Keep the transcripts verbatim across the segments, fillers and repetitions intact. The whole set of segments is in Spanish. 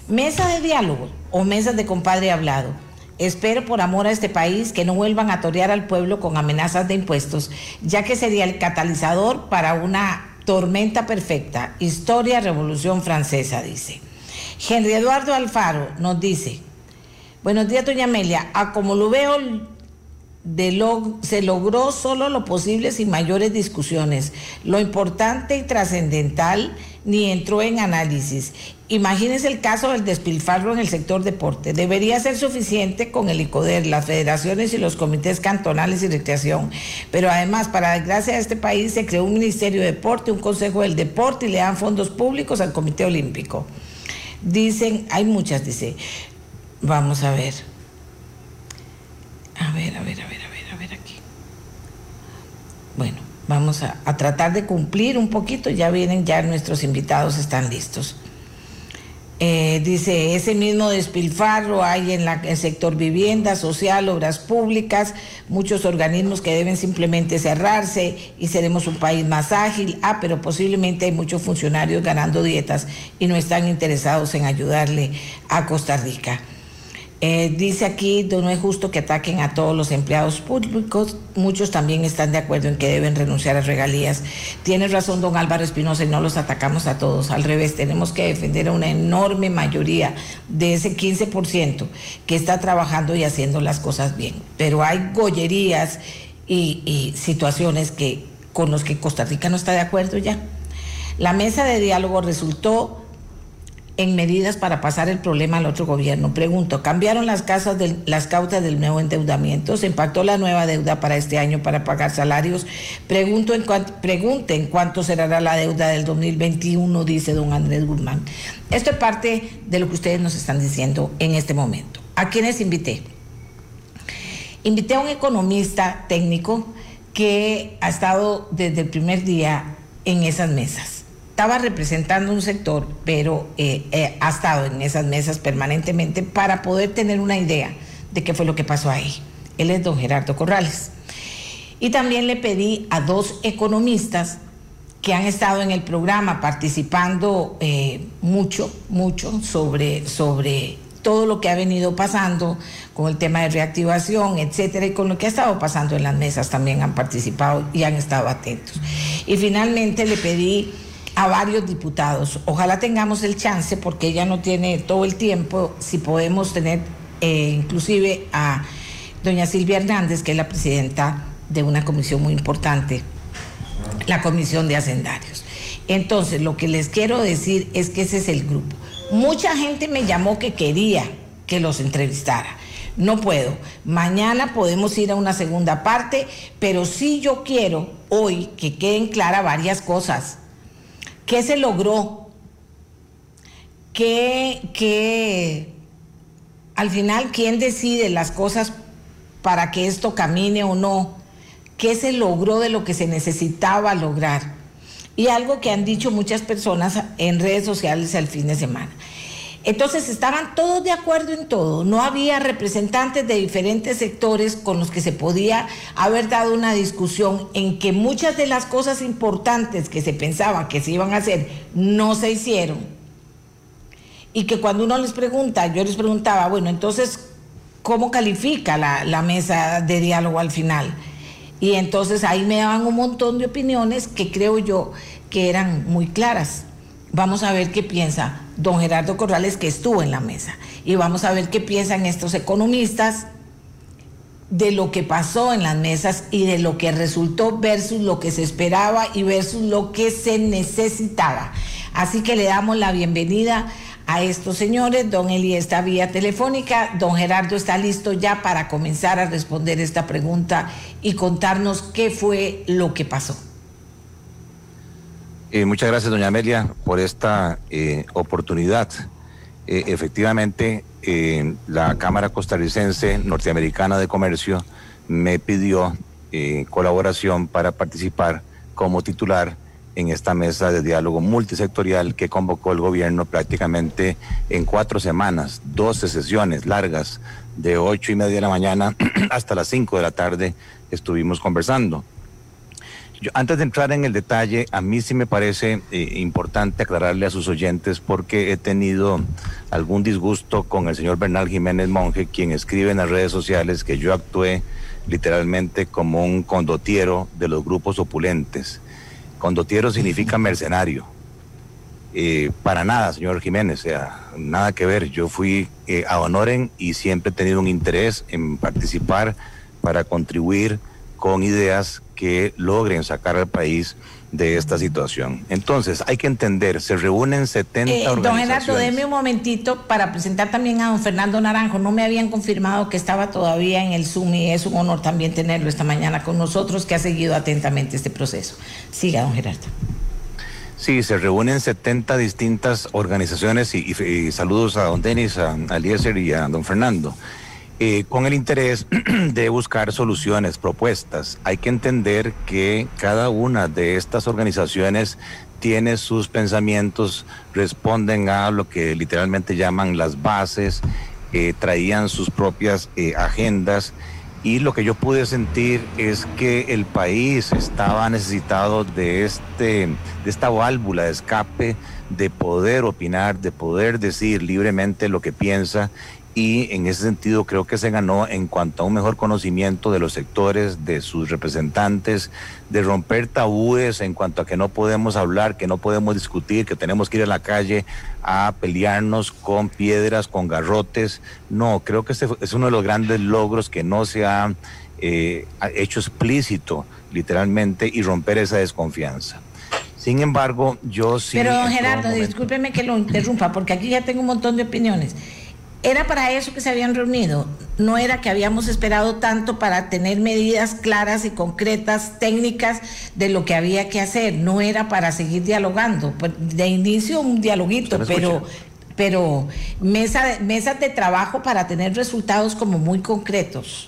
Mesa de diálogo o mesas de compadre hablado. Espero por amor a este país que no vuelvan a torear al pueblo con amenazas de impuestos, ya que sería el catalizador para una tormenta perfecta. Historia Revolución Francesa, dice. Henry Eduardo Alfaro nos dice: buenos días, doña Amelia. A como lo veo, de lo, se logró solo lo posible sin mayores discusiones. Lo importante y trascendental ni entró en análisis. Imagínense el caso del despilfarro en el sector deporte. Debería ser suficiente con el ICODER, las federaciones y los comités cantonales y recreación. Pero además, para desgracia de este país, se creó un Ministerio de Deporte, un Consejo del Deporte y le dan fondos públicos al Comité Olímpico. Dicen, hay muchas, dice. Vamos a ver. A ver, a ver, a ver, a ver, a ver aquí. Bueno, vamos a, a tratar de cumplir un poquito. Ya vienen, ya nuestros invitados están listos. Eh, dice, ese mismo despilfarro hay en la, el sector vivienda, social, obras públicas, muchos organismos que deben simplemente cerrarse y seremos un país más ágil. Ah, pero posiblemente hay muchos funcionarios ganando dietas y no están interesados en ayudarle a Costa Rica. Eh, dice aquí, no es justo que ataquen a todos los empleados públicos. Muchos también están de acuerdo en que deben renunciar a regalías. Tiene razón don Álvaro Espinosa, y no los atacamos a todos. Al revés, tenemos que defender a una enorme mayoría de ese quince por ciento que está trabajando y haciendo las cosas bien. Pero hay gollerías y, y situaciones que, con las que Costa Rica no está de acuerdo ya. La mesa de diálogo resultó en medidas para pasar el problema al otro gobierno. Pregunto, ¿cambiaron las, casas de, las causas del nuevo endeudamiento? ¿Se impactó la nueva deuda para este año para pagar salarios? Pregunto en cuanto, pregunten cuánto será la deuda del dos mil veintiuno, dice don Andrés Guzmán. Esto es parte de lo que ustedes nos están diciendo en este momento. ¿A quiénes invité? Invité a un economista técnico que ha estado desde el primer día en esas mesas. Estaba representando un sector, pero eh, eh, ha estado en esas mesas permanentemente para poder tener una idea de qué fue lo que pasó ahí. Él es don Gerardo Corrales. Y también le pedí a dos economistas que han estado en el programa participando eh, mucho, mucho sobre, sobre todo lo que ha venido pasando con el tema de reactivación, etcétera, y con lo que ha estado pasando en las mesas también han participado y han estado atentos. Y finalmente le pedí a varios diputados, ojalá tengamos el chance, porque ella no tiene todo el tiempo, si podemos tener eh, inclusive a doña Silvia Hernández, que es la presidenta de una comisión muy importante, la Comisión de Hacendarios. Entonces, lo que les quiero decir es que ese es el grupo. Mucha gente me llamó que quería que los entrevistara. No puedo. Mañana podemos ir a una segunda parte, pero sí yo quiero hoy que queden claras varias cosas. ¿Qué se logró? ¿Qué, qué, al final, quién decide las cosas para que esto camine o no? ¿Qué se logró de lo que se necesitaba lograr? Y algo que han dicho muchas personas en redes sociales el fin de semana. Entonces estaban todos de acuerdo en todo, no había representantes de diferentes sectores con los que se podía haber dado una discusión en que muchas de las cosas importantes que se pensaba que se iban a hacer no se hicieron. Y que cuando uno les pregunta, yo les preguntaba, bueno, entonces, ¿cómo califica la, la mesa de diálogo al final? Y entonces ahí me daban un montón de opiniones que creo yo que eran muy claras. Vamos a ver qué piensa don Gerardo Corrales, que estuvo en la mesa, y vamos a ver qué piensan estos economistas de lo que pasó en las mesas y de lo que resultó versus lo que se esperaba y versus lo que se necesitaba. Así que le damos la bienvenida a estos señores. Don Eli está vía telefónica, don Gerardo está listo ya para comenzar a responder esta pregunta y contarnos qué fue lo que pasó. Eh, muchas gracias, doña Amelia, por esta eh, oportunidad. Eh, efectivamente, eh, la Cámara Costarricense Norteamericana de Comercio me pidió eh, colaboración para participar como titular en esta mesa de diálogo multisectorial que convocó el gobierno prácticamente en cuatro semanas, doce sesiones largas, de ocho y media de la mañana hasta las cinco de la tarde estuvimos conversando. Yo, antes de entrar en el detalle, a mí sí me parece eh, importante aclararle a sus oyentes porque he tenido algún disgusto con el señor Bernal Jiménez Monge, quien escribe en las redes sociales que yo actué literalmente como un condotiero de los grupos opulentes. Condotiero significa mercenario. Eh, para nada, señor Jiménez, o sea, nada que ver. Yo fui eh, a honorem y siempre he tenido un interés en participar para contribuir con ideas que logren sacar al país de esta situación. Entonces, hay que entender, se reúnen setenta eh, organizaciones. Don Gerardo, déme un momentito para presentar también a don Fernando Naranjo. No me habían confirmado que estaba todavía en el Zoom y es un honor también tenerlo esta mañana con nosotros, que ha seguido atentamente este proceso. Siga, don Gerardo. Sí, se reúnen setenta distintas organizaciones y, y, y saludos a don Denis, a, a Eliezer y a don Fernando. Eh, con el interés de buscar soluciones, propuestas. Hay que entender que cada una de estas organizaciones tiene sus pensamientos, responden a lo que literalmente llaman las bases, eh, traían sus propias eh, agendas, y lo que yo pude sentir es que el país estaba necesitado de, este, de esta válvula de escape, de poder opinar, de poder decir libremente lo que piensa. Y en ese sentido creo que se ganó en cuanto a un mejor conocimiento de los sectores, de sus representantes, de romper tabúes en cuanto a que no podemos hablar, que no podemos discutir, que tenemos que ir a la calle a pelearnos con piedras, con garrotes. No, creo que este es uno de los grandes logros que no se ha eh, hecho explícito literalmente y romper esa desconfianza. Sin embargo, yo sí... Pero don Gerardo, discúlpeme que lo interrumpa, porque aquí ya tengo un montón de opiniones. ¿Era para eso que se habían reunido? ¿No era que habíamos esperado tanto para tener medidas claras y concretas, técnicas de lo que había que hacer? ¿No era para seguir dialogando? Pues de inicio un dialoguito, pero, pero mesa, mesas de trabajo para tener resultados como muy concretos.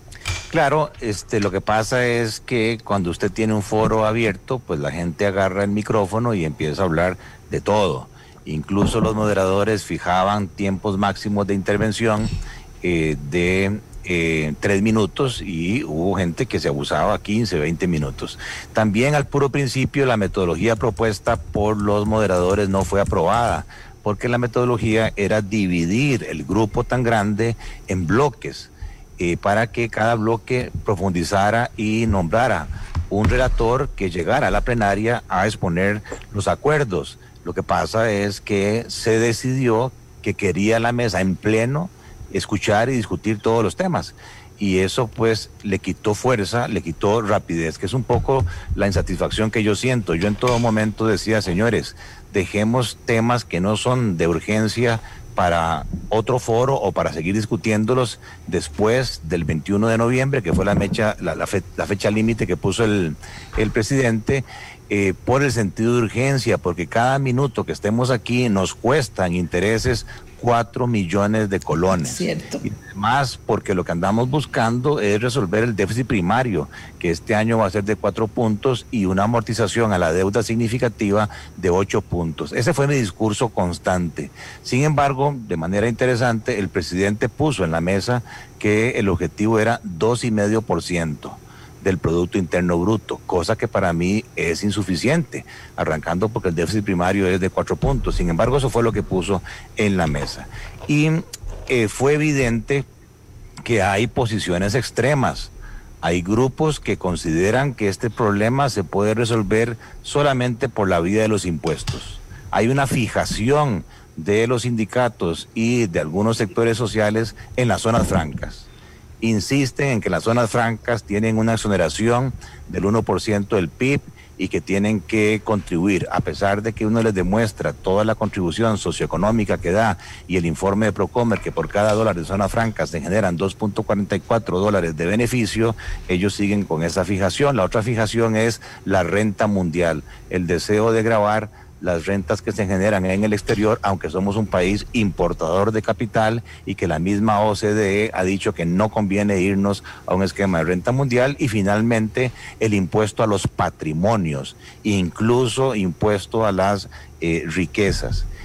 Claro, este, lo que pasa es que cuando usted tiene un foro abierto, pues la gente agarra el micrófono y empieza a hablar de todo. Incluso los moderadores fijaban tiempos máximos de intervención eh, de eh, tres minutos y hubo gente que se abusaba quince, veinte minutos. También al puro principio la metodología propuesta por los moderadores no fue aprobada, porque la metodología era dividir el grupo tan grande en bloques eh, para que cada bloque profundizara y nombrara un relator que llegara a la plenaria a exponer los acuerdos. Lo que pasa es que se decidió que quería la mesa en pleno escuchar y discutir todos los temas. Y eso pues le quitó fuerza, le quitó rapidez, que es un poco la insatisfacción que yo siento. Yo en todo momento decía, señores, dejemos temas que no son de urgencia para otro foro o para seguir discutiéndolos después del veintiuno de noviembre, que fue la fecha, la, la, fe, la fecha límite que puso el, el presidente, eh, por el sentido de urgencia, porque cada minuto que estemos aquí nos cuestan intereses cuatro millones de colones. Cierto. Y además, porque lo que andamos buscando es resolver el déficit primario, que este año va a ser de cuatro puntos y una amortización a la deuda significativa de ocho puntos. Ese fue mi discurso constante. Sin embargo, de manera interesante, el presidente puso en la mesa que el objetivo era dos y medio por ciento del Producto Interno Bruto, cosa que para mí es insuficiente, arrancando porque el déficit primario es de cuatro puntos. Sin embargo, eso fue lo que puso en la mesa. Y eh, fue evidente que hay posiciones extremas. Hay grupos que consideran que este problema se puede resolver solamente por la vía de los impuestos. Hay una fijación de los sindicatos y de algunos sectores sociales en las zonas francas. Insisten en que las zonas francas tienen una exoneración del uno por ciento del P I B y que tienen que contribuir, a pesar de que uno les demuestra toda la contribución socioeconómica que da y el informe de Procomer que por cada dólar de zonas francas se generan dos punto cuarenta y cuatro dólares de beneficio, ellos siguen con esa fijación. La otra fijación es la renta mundial, el deseo de gravar las rentas que se generan en el exterior, aunque somos un país importador de capital y que la misma O C D E ha dicho que no conviene irnos a un esquema de renta mundial. Y finalmente el impuesto a los patrimonios, incluso impuesto a las eh, riquezas.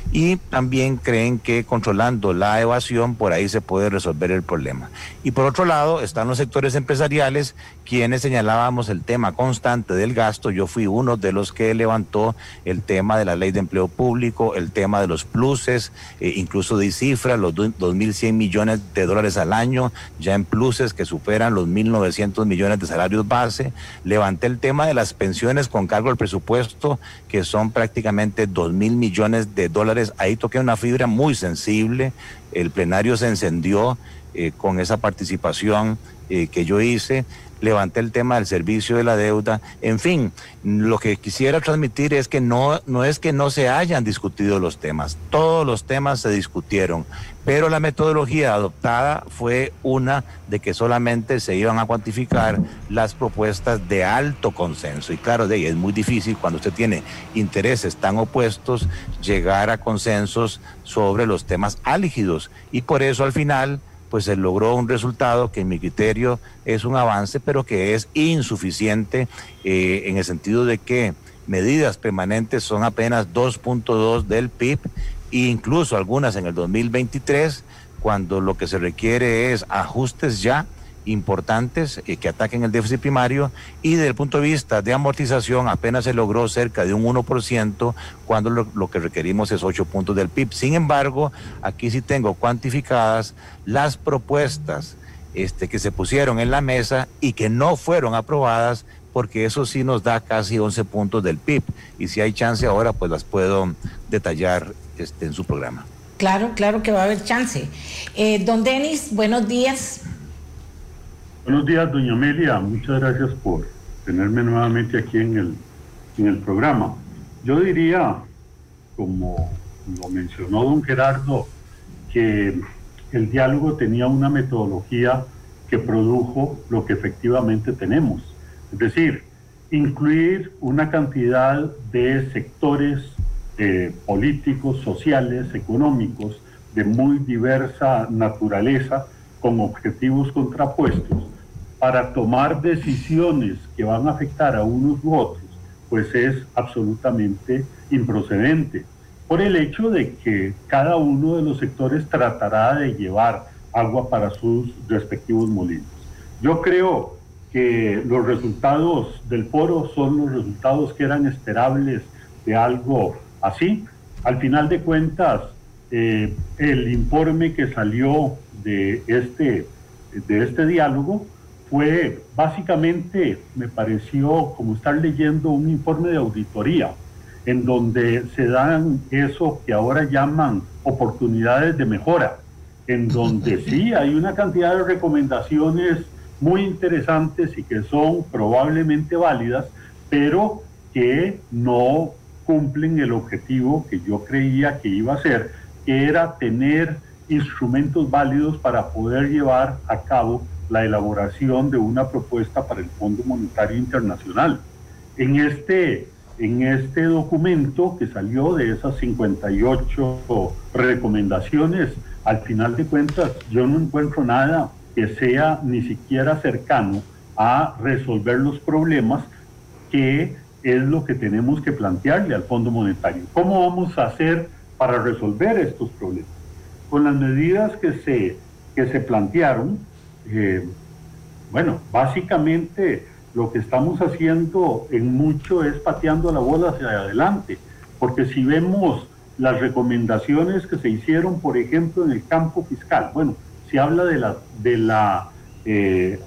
y también creen que controlando la evasión por ahí se puede resolver el problema. Y por otro lado están los sectores empresariales, quienes señalábamos el tema constante del gasto. Yo fui uno de los que levantó el tema de la ley de empleo público, el tema de los pluses, eh, incluso de cifra, los dos mil cien millones de dólares al año, ya en pluses que superan los mil novecientos millones de salarios base. Levanté el tema de las pensiones con cargo al presupuesto, que son prácticamente dos mil millones de dólares. Ahí toqué una fibra muy sensible. El plenario se encendió eh, con esa participación eh, que yo hice. Levanté el tema del servicio de la deuda. En fin, lo que quisiera transmitir es que no, no es que no se hayan discutido los temas, todos los temas se discutieron, pero la metodología adoptada fue una de que solamente se iban a cuantificar las propuestas de alto consenso. Y claro, de ahí es muy difícil cuando usted tiene intereses tan opuestos llegar a consensos sobre los temas álgidos, y por eso al final pues se logró un resultado que en mi criterio es un avance, pero que es insuficiente eh, en el sentido de que medidas permanentes son apenas dos punto dos del P I B, e incluso algunas en el dos mil veintitrés, cuando lo que se requiere es ajustes ya importantes eh, que ataquen el déficit primario, y desde el punto de vista de amortización apenas se logró cerca de un uno por ciento cuando lo, lo que requerimos es ocho puntos del P I B. Sin embargo, aquí sí tengo cuantificadas las propuestas este, que se pusieron en la mesa y que no fueron aprobadas, porque eso sí nos da casi once puntos del P I B, y si hay chance ahora pues las puedo detallar este, en su programa. Claro, claro que va a haber chance. Eh, don Denis, buenos días. Buenos días, doña Amelia. Muchas gracias por tenerme nuevamente aquí en el, en el programa. Yo diría, como lo mencionó don Gerardo, que el diálogo tenía una metodología que produjo lo que efectivamente tenemos. Es decir, incluir una cantidad de sectores eh, políticos, sociales, económicos, de muy diversa naturaleza, con objetivos contrapuestos, para tomar decisiones que van a afectar a unos u otros, pues es absolutamente improcedente, por el hecho de que cada uno de los sectores tratará de llevar agua para sus respectivos molinos. Yo creo que los resultados del foro son los resultados que eran esperables de algo así. Al final de cuentas, eh, el informe que salió de este, de este diálogo fue básicamente, me pareció como estar leyendo un informe de auditoría, en donde se dan eso que ahora llaman oportunidades de mejora, en donde sí hay una cantidad de recomendaciones muy interesantes y que son probablemente válidas, pero que no cumplen el objetivo que yo creía que iba a ser, que era tener instrumentos válidos para poder llevar a cabo la elaboración de una propuesta para el Fondo Monetario Internacional. En este, en este documento que salió de esas cincuenta y ocho recomendaciones, al final de cuentas yo no encuentro nada que sea ni siquiera cercano a resolver los problemas, que es lo que tenemos que plantearle al Fondo Monetario. ¿Cómo vamos a hacer para resolver estos problemas? Con las medidas que se, que se plantearon, Eh, bueno, básicamente lo que estamos haciendo en mucho es pateando la bola hacia adelante, porque si vemos las recomendaciones que se hicieron, por ejemplo, en el campo fiscal, bueno, se habla de la, de la eh,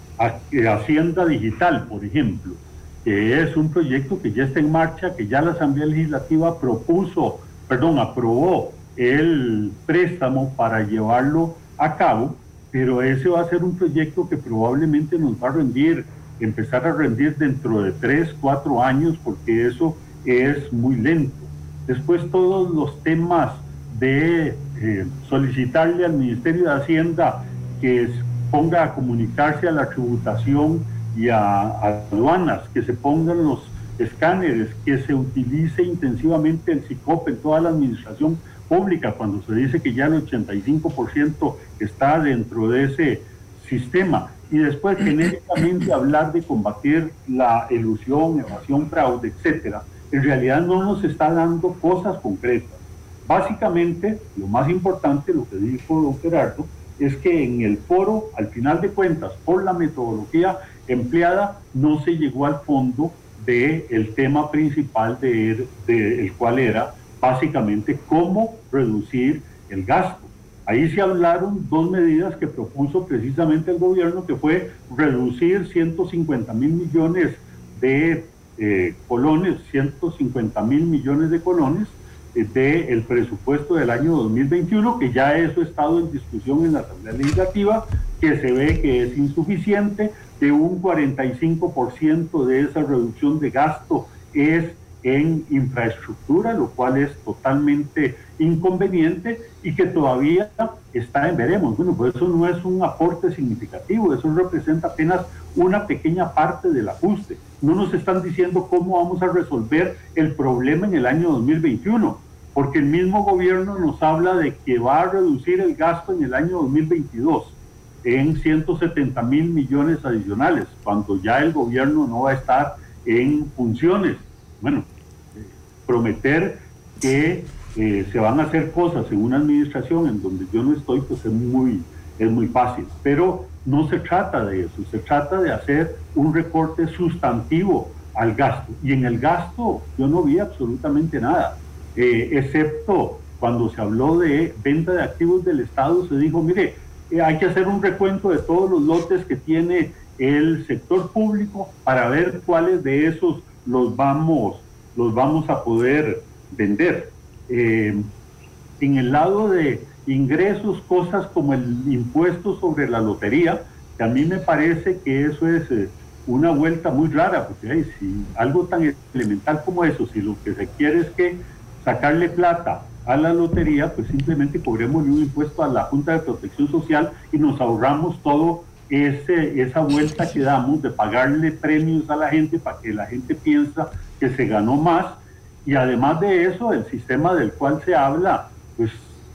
Hacienda Digital, por ejemplo, que es un proyecto que ya está en marcha, que ya la Asamblea Legislativa propuso, perdón, aprobó el préstamo para llevarlo a cabo, pero ese va a ser un proyecto que probablemente nos va a rendir, empezar a rendir dentro de tres, cuatro años, porque eso es muy lento. Después todos los temas de eh, solicitarle al Ministerio de Hacienda que ponga a comunicarse a la tributación y a, a aduanas, que se pongan los escáneres, que se utilice intensivamente el SICOP en toda la administración pública, cuando se dice que ya el ochenta y cinco por ciento está dentro de ese sistema, y después genéricamente hablar de combatir la elusión, evasión, fraude, etcétera, en realidad no nos está dando cosas concretas. Básicamente, lo más importante, lo que dijo don Gerardo, es que en el foro, al final de cuentas, por la metodología empleada, no se llegó al fondo del tema principal de, de el cual era básicamente cómo reducir el gasto. Ahí se hablaron dos medidas que propuso precisamente el gobierno, que fue reducir ciento cincuenta mil millones de eh, colones, ciento cincuenta mil millones de colones eh, del presupuesto del año dos mil veintiuno, que ya eso ha estado en discusión en la Asamblea Legislativa, que se ve que es insuficiente, de un cuarenta y cinco por ciento de esa reducción de gasto es en infraestructura, lo cual es totalmente inconveniente y que todavía está en veremos. Bueno, pues eso no es un aporte significativo, eso representa apenas una pequeña parte del ajuste. No nos están diciendo cómo vamos a resolver el problema en el año dos mil veintiuno, porque el mismo gobierno nos habla de que va a reducir el gasto en el año dos mil veintidós en ciento setenta mil millones adicionales, cuando ya el gobierno no va a estar en funciones. Bueno, eh, prometer que eh, se van a hacer cosas en una administración en donde yo no estoy, pues es muy, es muy fácil. Pero no se trata de eso, se trata de hacer un recorte sustantivo al gasto. Y en el gasto yo no vi absolutamente nada, eh, excepto cuando se habló de venta de activos del Estado, se dijo, mire, eh, hay que hacer un recuento de todos los lotes que tiene el sector público para ver cuáles de esos los vamos, los vamos a poder vender. Eh, en el lado de ingresos, cosas como el impuesto sobre la lotería, que a mí me parece que eso es eh, una vuelta muy rara, porque ay, si algo tan elemental como eso, si lo que se quiere es que sacarle plata a la lotería, pues simplemente cobremos un impuesto a la Junta de Protección Social y nos ahorramos todo Ese, esa vuelta que damos de pagarle premios a la gente para que la gente piensa que se ganó más. Y además de eso, el sistema del cual se habla, pues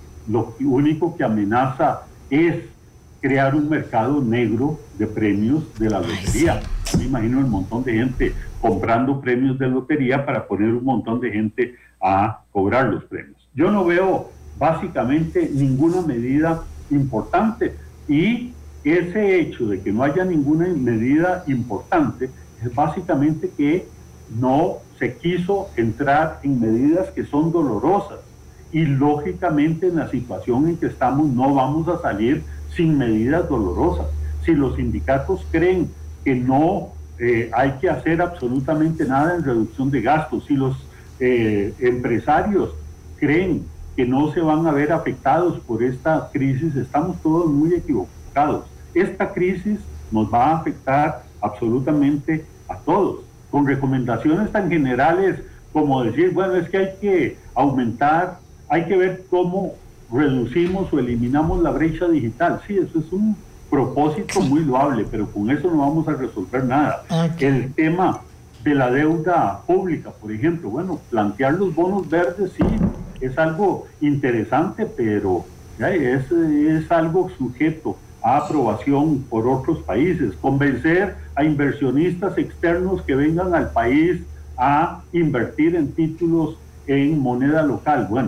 lo único que amenaza es crear un mercado negro de premios de la lotería. Me imagino un montón de gente comprando premios de lotería para poner un montón de gente a cobrar los premios. Yo no veo básicamente ninguna medida importante, y ese hecho de que no haya ninguna medida importante es básicamente que no se quiso entrar en medidas que son dolorosas, y lógicamente en la situación en que estamos no vamos a salir sin medidas dolorosas. Si los sindicatos creen que no eh, hay que hacer absolutamente nada en reducción de gastos, si los eh, empresarios creen que no se van a ver afectados por esta crisis, estamos todos muy equivocados. Esta crisis nos va a afectar absolutamente a todos, con recomendaciones tan generales como decir, bueno, es que hay que aumentar, hay que ver cómo reducimos o eliminamos la brecha digital. Sí, eso es un propósito muy loable, pero con eso no vamos a resolver nada. Okay. El tema de la deuda pública, por ejemplo, bueno, plantear los bonos verdes, sí, es algo interesante, pero ya, es, es algo sujeto a aprobación por otros países. Convencer a inversionistas externos que vengan al país a invertir en títulos en moneda local. Bueno,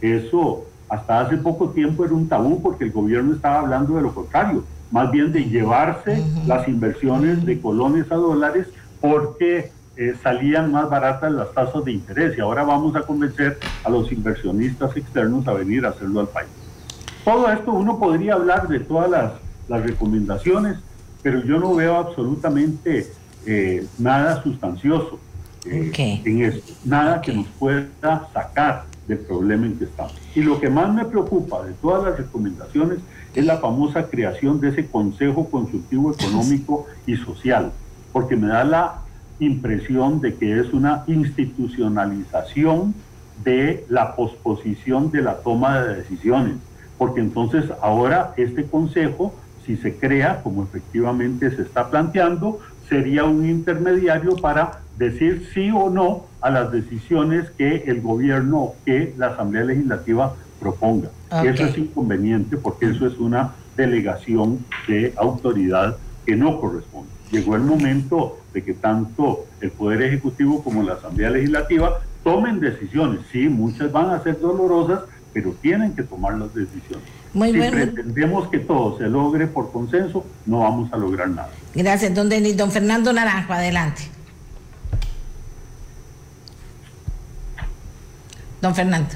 eso hasta hace poco tiempo era un tabú, porque el gobierno estaba hablando de lo contrario, más bien de llevarse uh-huh. las inversiones de colones a dólares, porque eh, salían más baratas las tasas de interés, y ahora vamos a convencer a los inversionistas externos a venir a hacerlo al país. Todo esto uno podría hablar de todas las, las recomendaciones, pero yo no veo absolutamente eh, nada sustancioso eh, okay. en esto, nada okay. que nos pueda sacar del problema en que estamos. Y lo que más me preocupa de todas las recomendaciones es la famosa creación de ese Consejo Consultivo Económico y Social, porque me da la impresión de que es una institucionalización de la posposición de la toma de decisiones, porque entonces ahora este consejo, si se crea, como efectivamente se está planteando, sería un intermediario para decir sí o no a las decisiones que el gobierno o que la Asamblea Legislativa proponga. Okay. Eso es inconveniente, porque eso es una delegación de autoridad que no corresponde. Llegó el momento de que tanto el Poder Ejecutivo como la Asamblea Legislativa tomen decisiones. Sí, muchas van a ser dolorosas, pero tienen que tomar las decisiones. Muy si bien. pretendemos que todo se logre por consenso, no vamos a lograr nada. Gracias, don Denis. Don Fernando Naranjo, adelante. Don Fernando.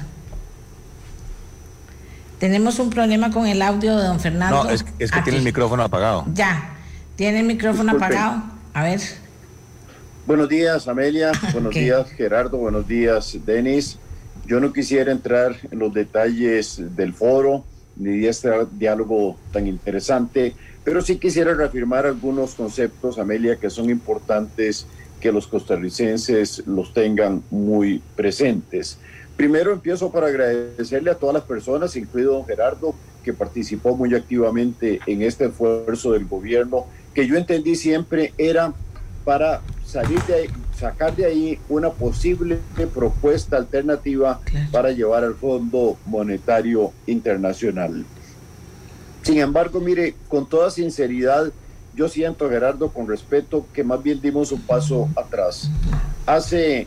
Tenemos un problema con el audio de don Fernando. No, es, es que Aquí. tiene el micrófono apagado. Ya, tiene el micrófono Disculpen. apagado. A ver. Buenos días, Amelia. Buenos okay. días, Gerardo. Buenos días, Denis. Yo no quisiera entrar en los detalles del foro ni de este diálogo tan interesante, pero sí quisiera reafirmar algunos conceptos, Amelia, que son importantes que los costarricenses los tengan muy presentes. Primero empiezo por agradecerle a todas las personas, incluido don Gerardo, que participó muy activamente en este esfuerzo del gobierno, que yo entendí siempre era para salir de ahí, sacar de ahí una posible propuesta alternativa claro. para llevar al Fondo Monetario Internacional. Sin embargo, mire, con toda sinceridad, yo siento, Gerardo, con respeto, que más bien dimos un paso atrás. Hace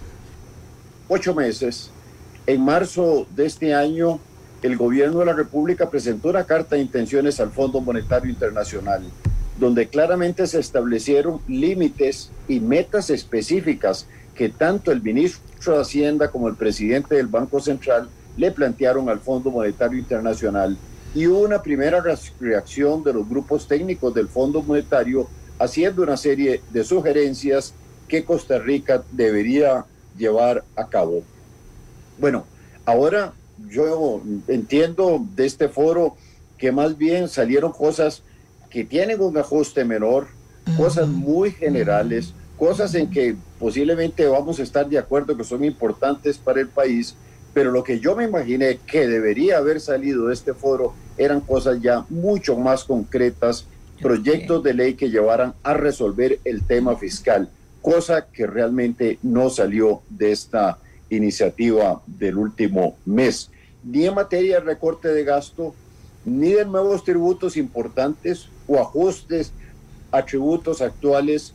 ocho meses, en marzo de este año, el gobierno de la República presentó una carta de intenciones al Fondo Monetario Internacional, donde claramente se establecieron límites y metas específicas que tanto el ministro de Hacienda como el presidente del Banco Central le plantearon al Fondo Monetario Internacional. Y hubo una primera reacción de los grupos técnicos del Fondo Monetario haciendo una serie de sugerencias que Costa Rica debería llevar a cabo. Bueno, ahora yo entiendo de este foro que más bien salieron cosas que tienen un ajuste menor, cosas muy generales, cosas en que posiblemente vamos a estar de acuerdo que son importantes para el país, pero lo que yo me imaginé que debería haber salido de este foro eran cosas ya mucho más concretas, proyectos de ley que llevaran a resolver el tema fiscal, cosa que realmente no salió de esta iniciativa del último mes, ni en materia de recorte de gasto, ni de nuevos tributos importantes o ajustes a tributos actuales,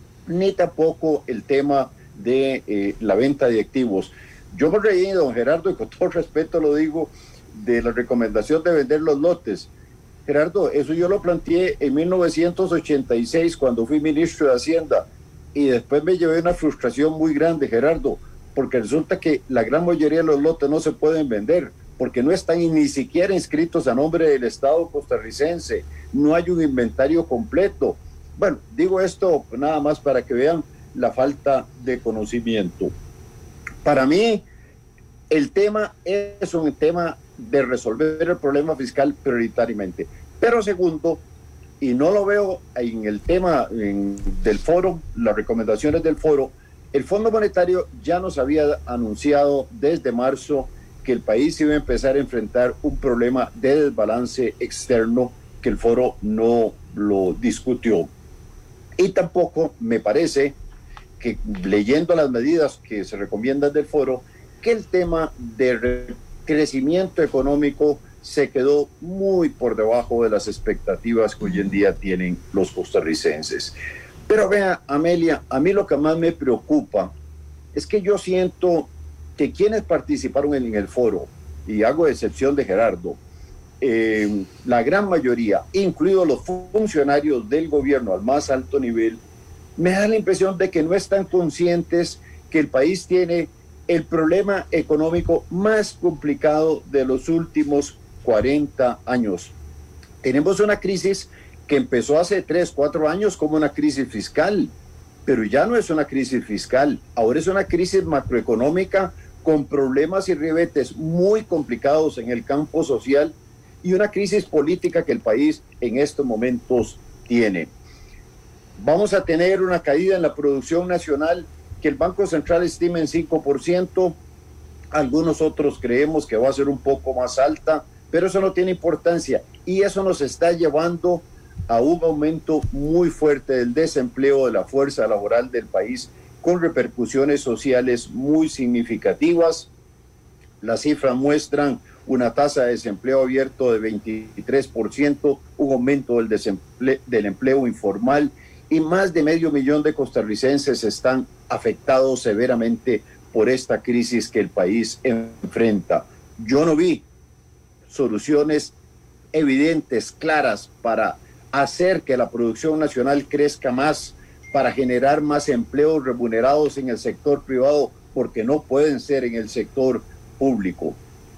ni tampoco el tema de eh, la venta de activos. Yo me reí, don Gerardo, y con todo respeto lo digo, de la recomendación de vender los lotes. Gerardo, eso yo lo planteé en mil novecientos ochenta y seis cuando fui ministro de Hacienda, y después me llevé una frustración muy grande, Gerardo, porque resulta que la gran mayoría de los lotes no se pueden vender, porque no están ni siquiera inscritos a nombre del Estado costarricense, no hay un inventario completo. Bueno, digo esto nada más para que vean la falta de conocimiento. Para mí, el tema es un tema de resolver el problema fiscal prioritariamente. Pero segundo, y no lo veo en el tema en, del foro, las recomendaciones del foro, el Fondo Monetario ya nos había anunciado desde marzo que el país iba a empezar a enfrentar un problema de desbalance externo que el foro no lo discutió. Y tampoco me parece que, leyendo las medidas que se recomiendan del foro, que el tema de crecimiento económico se quedó muy por debajo de las expectativas que hoy en día tienen los costarricenses. Pero vea, Amelia, a mí lo que más me preocupa es que yo siento que quienes participaron en el foro, y hago excepción de Gerardo, eh, la gran mayoría, incluidos los funcionarios del gobierno al más alto nivel, me da la impresión de que no están conscientes que el país tiene el problema económico más complicado de los últimos cuarenta años. Tenemos una crisis que empezó hace tres, cuatro años como una crisis fiscal, pero ya no es una crisis fiscal, ahora es una crisis macroeconómica con problemas y ribetes muy complicados en el campo social y una crisis política que el país en estos momentos tiene. Vamos a tener una caída en la producción nacional que el Banco Central estima en cinco por ciento, algunos otros creemos que va a ser un poco más alta, pero eso no tiene importancia y eso nos está llevando a un aumento muy fuerte del desempleo de la fuerza laboral del país, con repercusiones sociales muy significativas. Las cifras muestran una tasa de desempleo abierto de veintitrés por ciento, un aumento del, desempleo, del empleo informal, y más de medio millón de costarricenses están afectados severamente por esta crisis que el país enfrenta. Yo no vi soluciones evidentes, claras, para hacer que la producción nacional crezca más, para generar más empleos remunerados en el sector privado, porque no pueden ser en el sector público.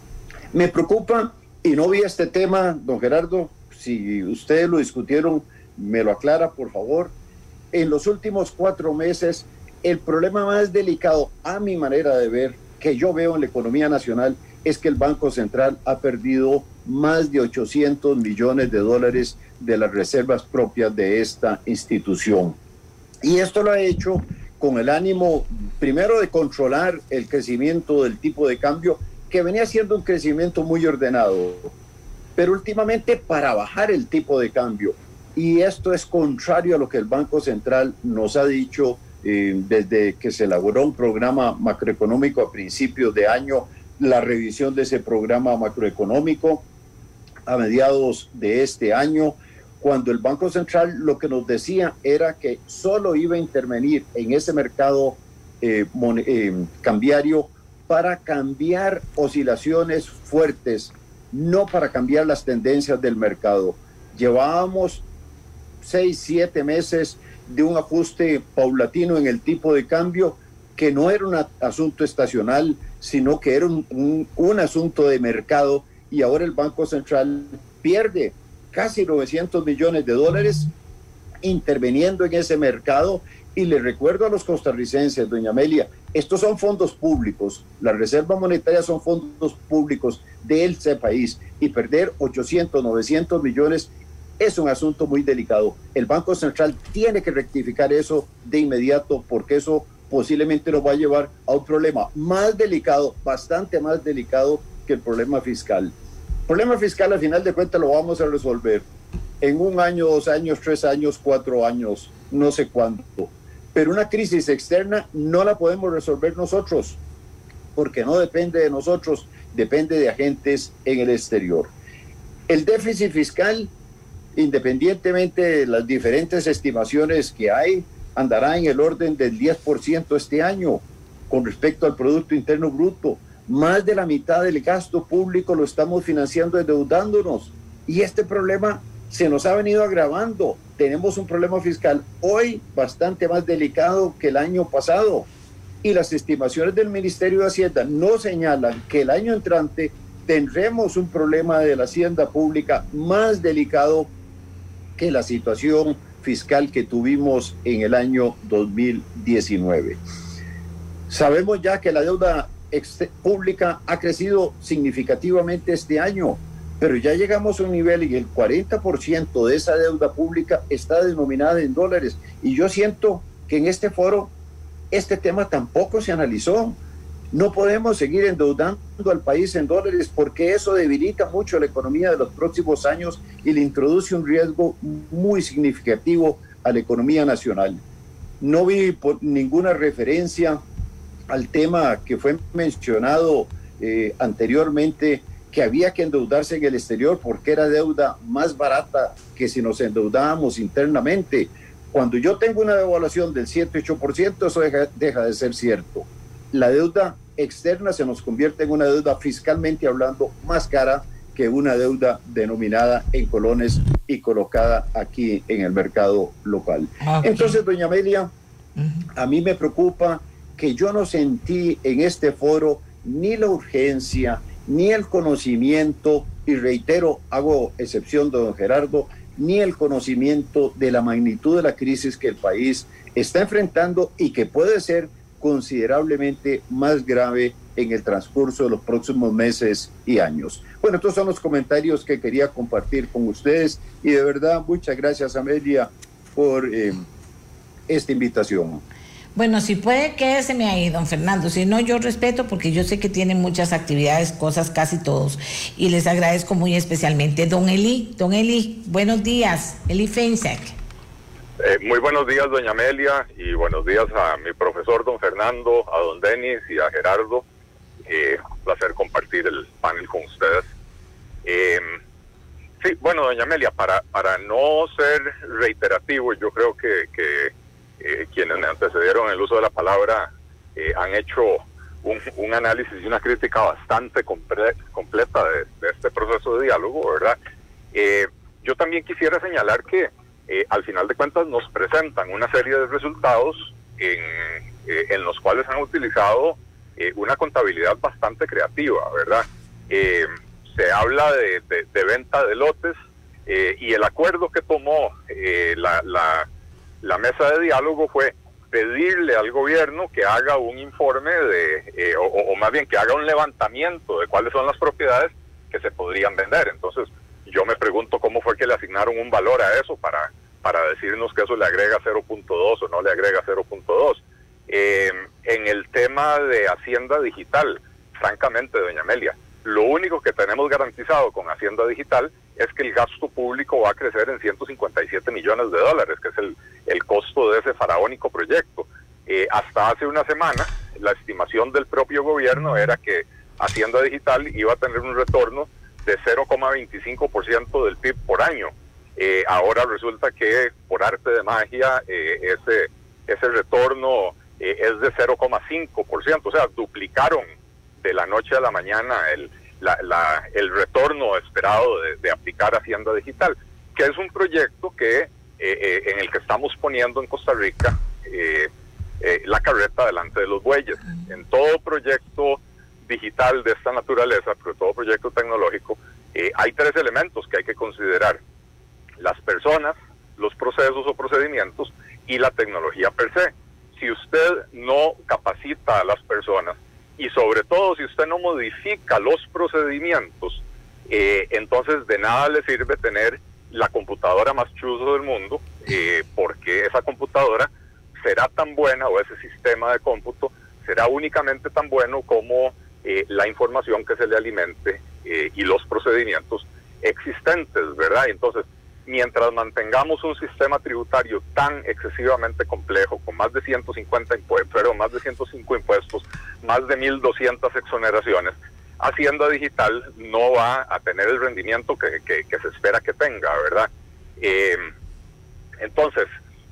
Me preocupa, y no vi este tema, don Gerardo, si ustedes lo discutieron, me lo aclara, por favor. En los últimos cuatro meses, el problema más delicado, a mi manera de ver, que yo veo en la economía nacional, es que el Banco Central ha perdido más de ochocientos millones de dólares de las reservas propias de esta institución. Y esto lo ha hecho con el ánimo, primero, de controlar el crecimiento del tipo de cambio, que venía siendo un crecimiento muy ordenado, pero últimamente para bajar el tipo de cambio. Y esto es contrario a lo que el Banco Central nos ha dicho eh, desde que se elaboró un programa macroeconómico a principios de año, la revisión de ese programa macroeconómico a mediados de este año, cuando el Banco Central lo que nos decía era que solo iba a intervenir en ese mercado eh, eh, cambiario para cambiar oscilaciones fuertes, no para cambiar las tendencias del mercado. Llevábamos seis, siete meses de un ajuste paulatino en el tipo de cambio, que no era un asunto estacional, sino que era un, un, un asunto de mercado, y ahora el Banco Central pierde casi novecientos millones de dólares interviniendo en ese mercado. Y le recuerdo a los costarricenses, doña Amelia, estos son fondos públicos, las reservas monetarias son fondos públicos de ese país, y perder ochocientos, novecientos millones es un asunto muy delicado. El Banco Central tiene que rectificar eso de inmediato, porque eso posiblemente nos va a llevar a un problema más delicado, bastante más delicado que el problema fiscal. El problema fiscal, al final de cuentas, lo vamos a resolver en un año, dos años, tres años, cuatro años, no sé cuánto. Pero una crisis externa no la podemos resolver nosotros, porque no depende de nosotros, depende de agentes en el exterior. El déficit fiscal, independientemente de las diferentes estimaciones que hay, andará en el orden del diez por ciento este año con respecto al Producto Interno Bruto. Más de la mitad del gasto público lo estamos financiando endeudándonos, y este problema se nos ha venido agravando. Tenemos un problema fiscal hoy bastante más delicado que el año pasado, y las estimaciones del Ministerio de Hacienda nos señalan que el año entrante tendremos un problema de la hacienda pública más delicado que la situación fiscal que tuvimos en el año dos mil diecinueve. Sabemos ya que la deuda pública ha crecido significativamente este año, pero ya llegamos a un nivel y el cuarenta por ciento de esa deuda pública está denominada en dólares, y yo siento que en este foro este tema tampoco se analizó. No podemos seguir endeudando al país en dólares, porque eso debilita mucho la economía de los próximos años y le introduce un riesgo muy significativo a la economía nacional. No vi por ninguna referencia al tema que fue mencionado eh, anteriormente, que había que endeudarse en el exterior porque era deuda más barata que si nos endeudábamos internamente. Cuando yo tengo una devaluación del siete, ocho por ciento, eso deja, deja de ser cierto. La deuda externa se nos convierte en una deuda, fiscalmente hablando, más cara que una deuda denominada en colones y colocada aquí en el mercado local. Okay. Entonces, doña Amelia, uh-huh. a mí me preocupa que yo no sentí en este foro ni la urgencia, ni el conocimiento, y reitero, hago excepción de don Gerardo, ni el conocimiento de la magnitud de la crisis que el país está enfrentando y que puede ser considerablemente más grave en el transcurso de los próximos meses y años. Bueno, estos son los comentarios que quería compartir con ustedes, y de verdad muchas gracias, Amelia, por eh, esta invitación. Bueno, si puede, quédeseme ahí, don Fernando. Si no, yo respeto, porque yo sé que tienen muchas actividades, cosas casi todos, y les agradezco muy especialmente. Don Eli, don Eli, buenos días. Eli Feinsack. Eh, muy buenos días, doña Amelia, y buenos días a mi profesor, don Fernando, a don Denis y a Gerardo. Eh, un placer compartir el panel con ustedes. Eh, sí, bueno, doña Amelia, para, para no ser reiterativo, yo creo que... que Eh, quienes me antecedieron en el uso de la palabra eh, han hecho un, un análisis y una crítica bastante comple completa de, de este proceso de diálogo, ¿verdad? Eh, yo también quisiera señalar que eh, al final de cuentas nos presentan una serie de resultados en, eh, en los cuales han utilizado eh, una contabilidad bastante creativa, ¿verdad? Eh, se habla de, de, de venta de lotes eh, y el acuerdo que tomó eh, la, la, la mesa de diálogo fue pedirle al gobierno que haga un informe de, eh, o, o más bien que haga un levantamiento de cuáles son las propiedades que se podrían vender. Entonces, yo me pregunto cómo fue que le asignaron un valor a eso para, para decirnos que eso le agrega cero punto dos o no le agrega cero punto dos. Eh, en el tema de Hacienda Digital, francamente, doña Amelia, lo único que tenemos garantizado con Hacienda Digital es que el gasto público va a crecer en ciento cincuenta y siete millones de dólares, que es el, el costo de ese faraónico proyecto. Eh, hasta hace una semana, la estimación del propio gobierno era que Hacienda Digital iba a tener un retorno de cero coma veinticinco por ciento del P I B por año. Eh, ahora resulta que, por arte de magia, eh, ese, ese retorno eh, es de cero coma cinco por ciento, o sea, duplicaron de la noche a la mañana el La, la, el retorno esperado de, de aplicar Hacienda Digital, que es un proyecto que eh, eh, en el que estamos poniendo en Costa Rica eh, eh, la carreta delante de los bueyes. En todo proyecto digital de esta naturaleza, pero todo proyecto tecnológico, eh, hay tres elementos que hay que considerar: las personas, los procesos o procedimientos y la tecnología per se. Si usted no capacita a las personas, y sobre todo si usted no modifica los procedimientos, eh, entonces de nada le sirve tener la computadora más chuzo del mundo, eh, porque esa computadora será tan buena, o ese sistema de cómputo será únicamente tan bueno como eh, la información que se le alimente eh, y los procedimientos existentes, ¿verdad? Entonces, mientras mantengamos un sistema tributario tan excesivamente complejo, con más de ciento cincuenta impuestos, pero más de ciento cinco impuestos, más de mil doscientas exoneraciones, Hacienda Digital no va a tener el rendimiento que, que, que se espera que tenga, ¿verdad? Eh, entonces,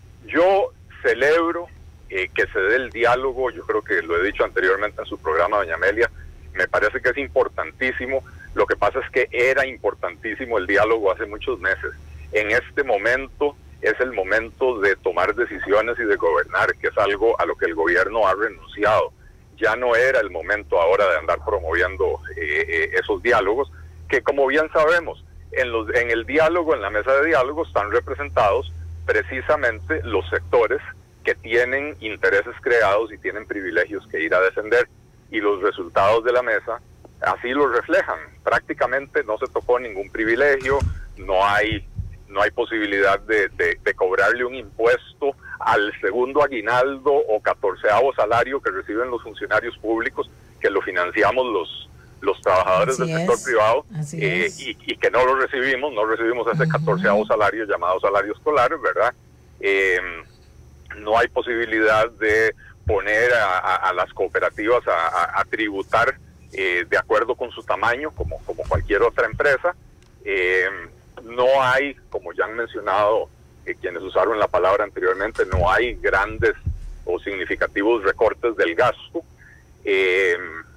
yo celebro eh, que se dé el diálogo. Yo creo que lo he dicho anteriormente en su programa, doña Amelia, me parece que es importantísimo. Lo que pasa es que era importantísimo el diálogo hace muchos meses. En este momento es el momento de tomar decisiones y de gobernar, que es algo a lo que el gobierno ha renunciado. Ya no era el momento ahora de andar promoviendo eh, eh, esos diálogos, que como bien sabemos, en, los, en el diálogo, en la mesa de diálogo, están representados precisamente los sectores que tienen intereses creados y tienen privilegios que ir a defender, y los resultados de la mesa así lo reflejan. Prácticamente no se tocó ningún privilegio, no hay no hay posibilidad de, de, de cobrarle un impuesto al segundo aguinaldo o catorceavo salario que reciben los funcionarios públicos, que lo financiamos los los trabajadores Así del sector es. privado, eh, y, y que no lo recibimos, no recibimos ese uh-huh. catorceavo salario llamado salario escolar, ¿verdad? Eh, no hay posibilidad de poner a, a, a las cooperativas a, a, a tributar eh, de acuerdo con su tamaño, como, como cualquier otra empresa. Eh, no hay, como ya han mencionado eh, quienes usaron la palabra anteriormente, no hay grandes o significativos recortes del gasto. Eh,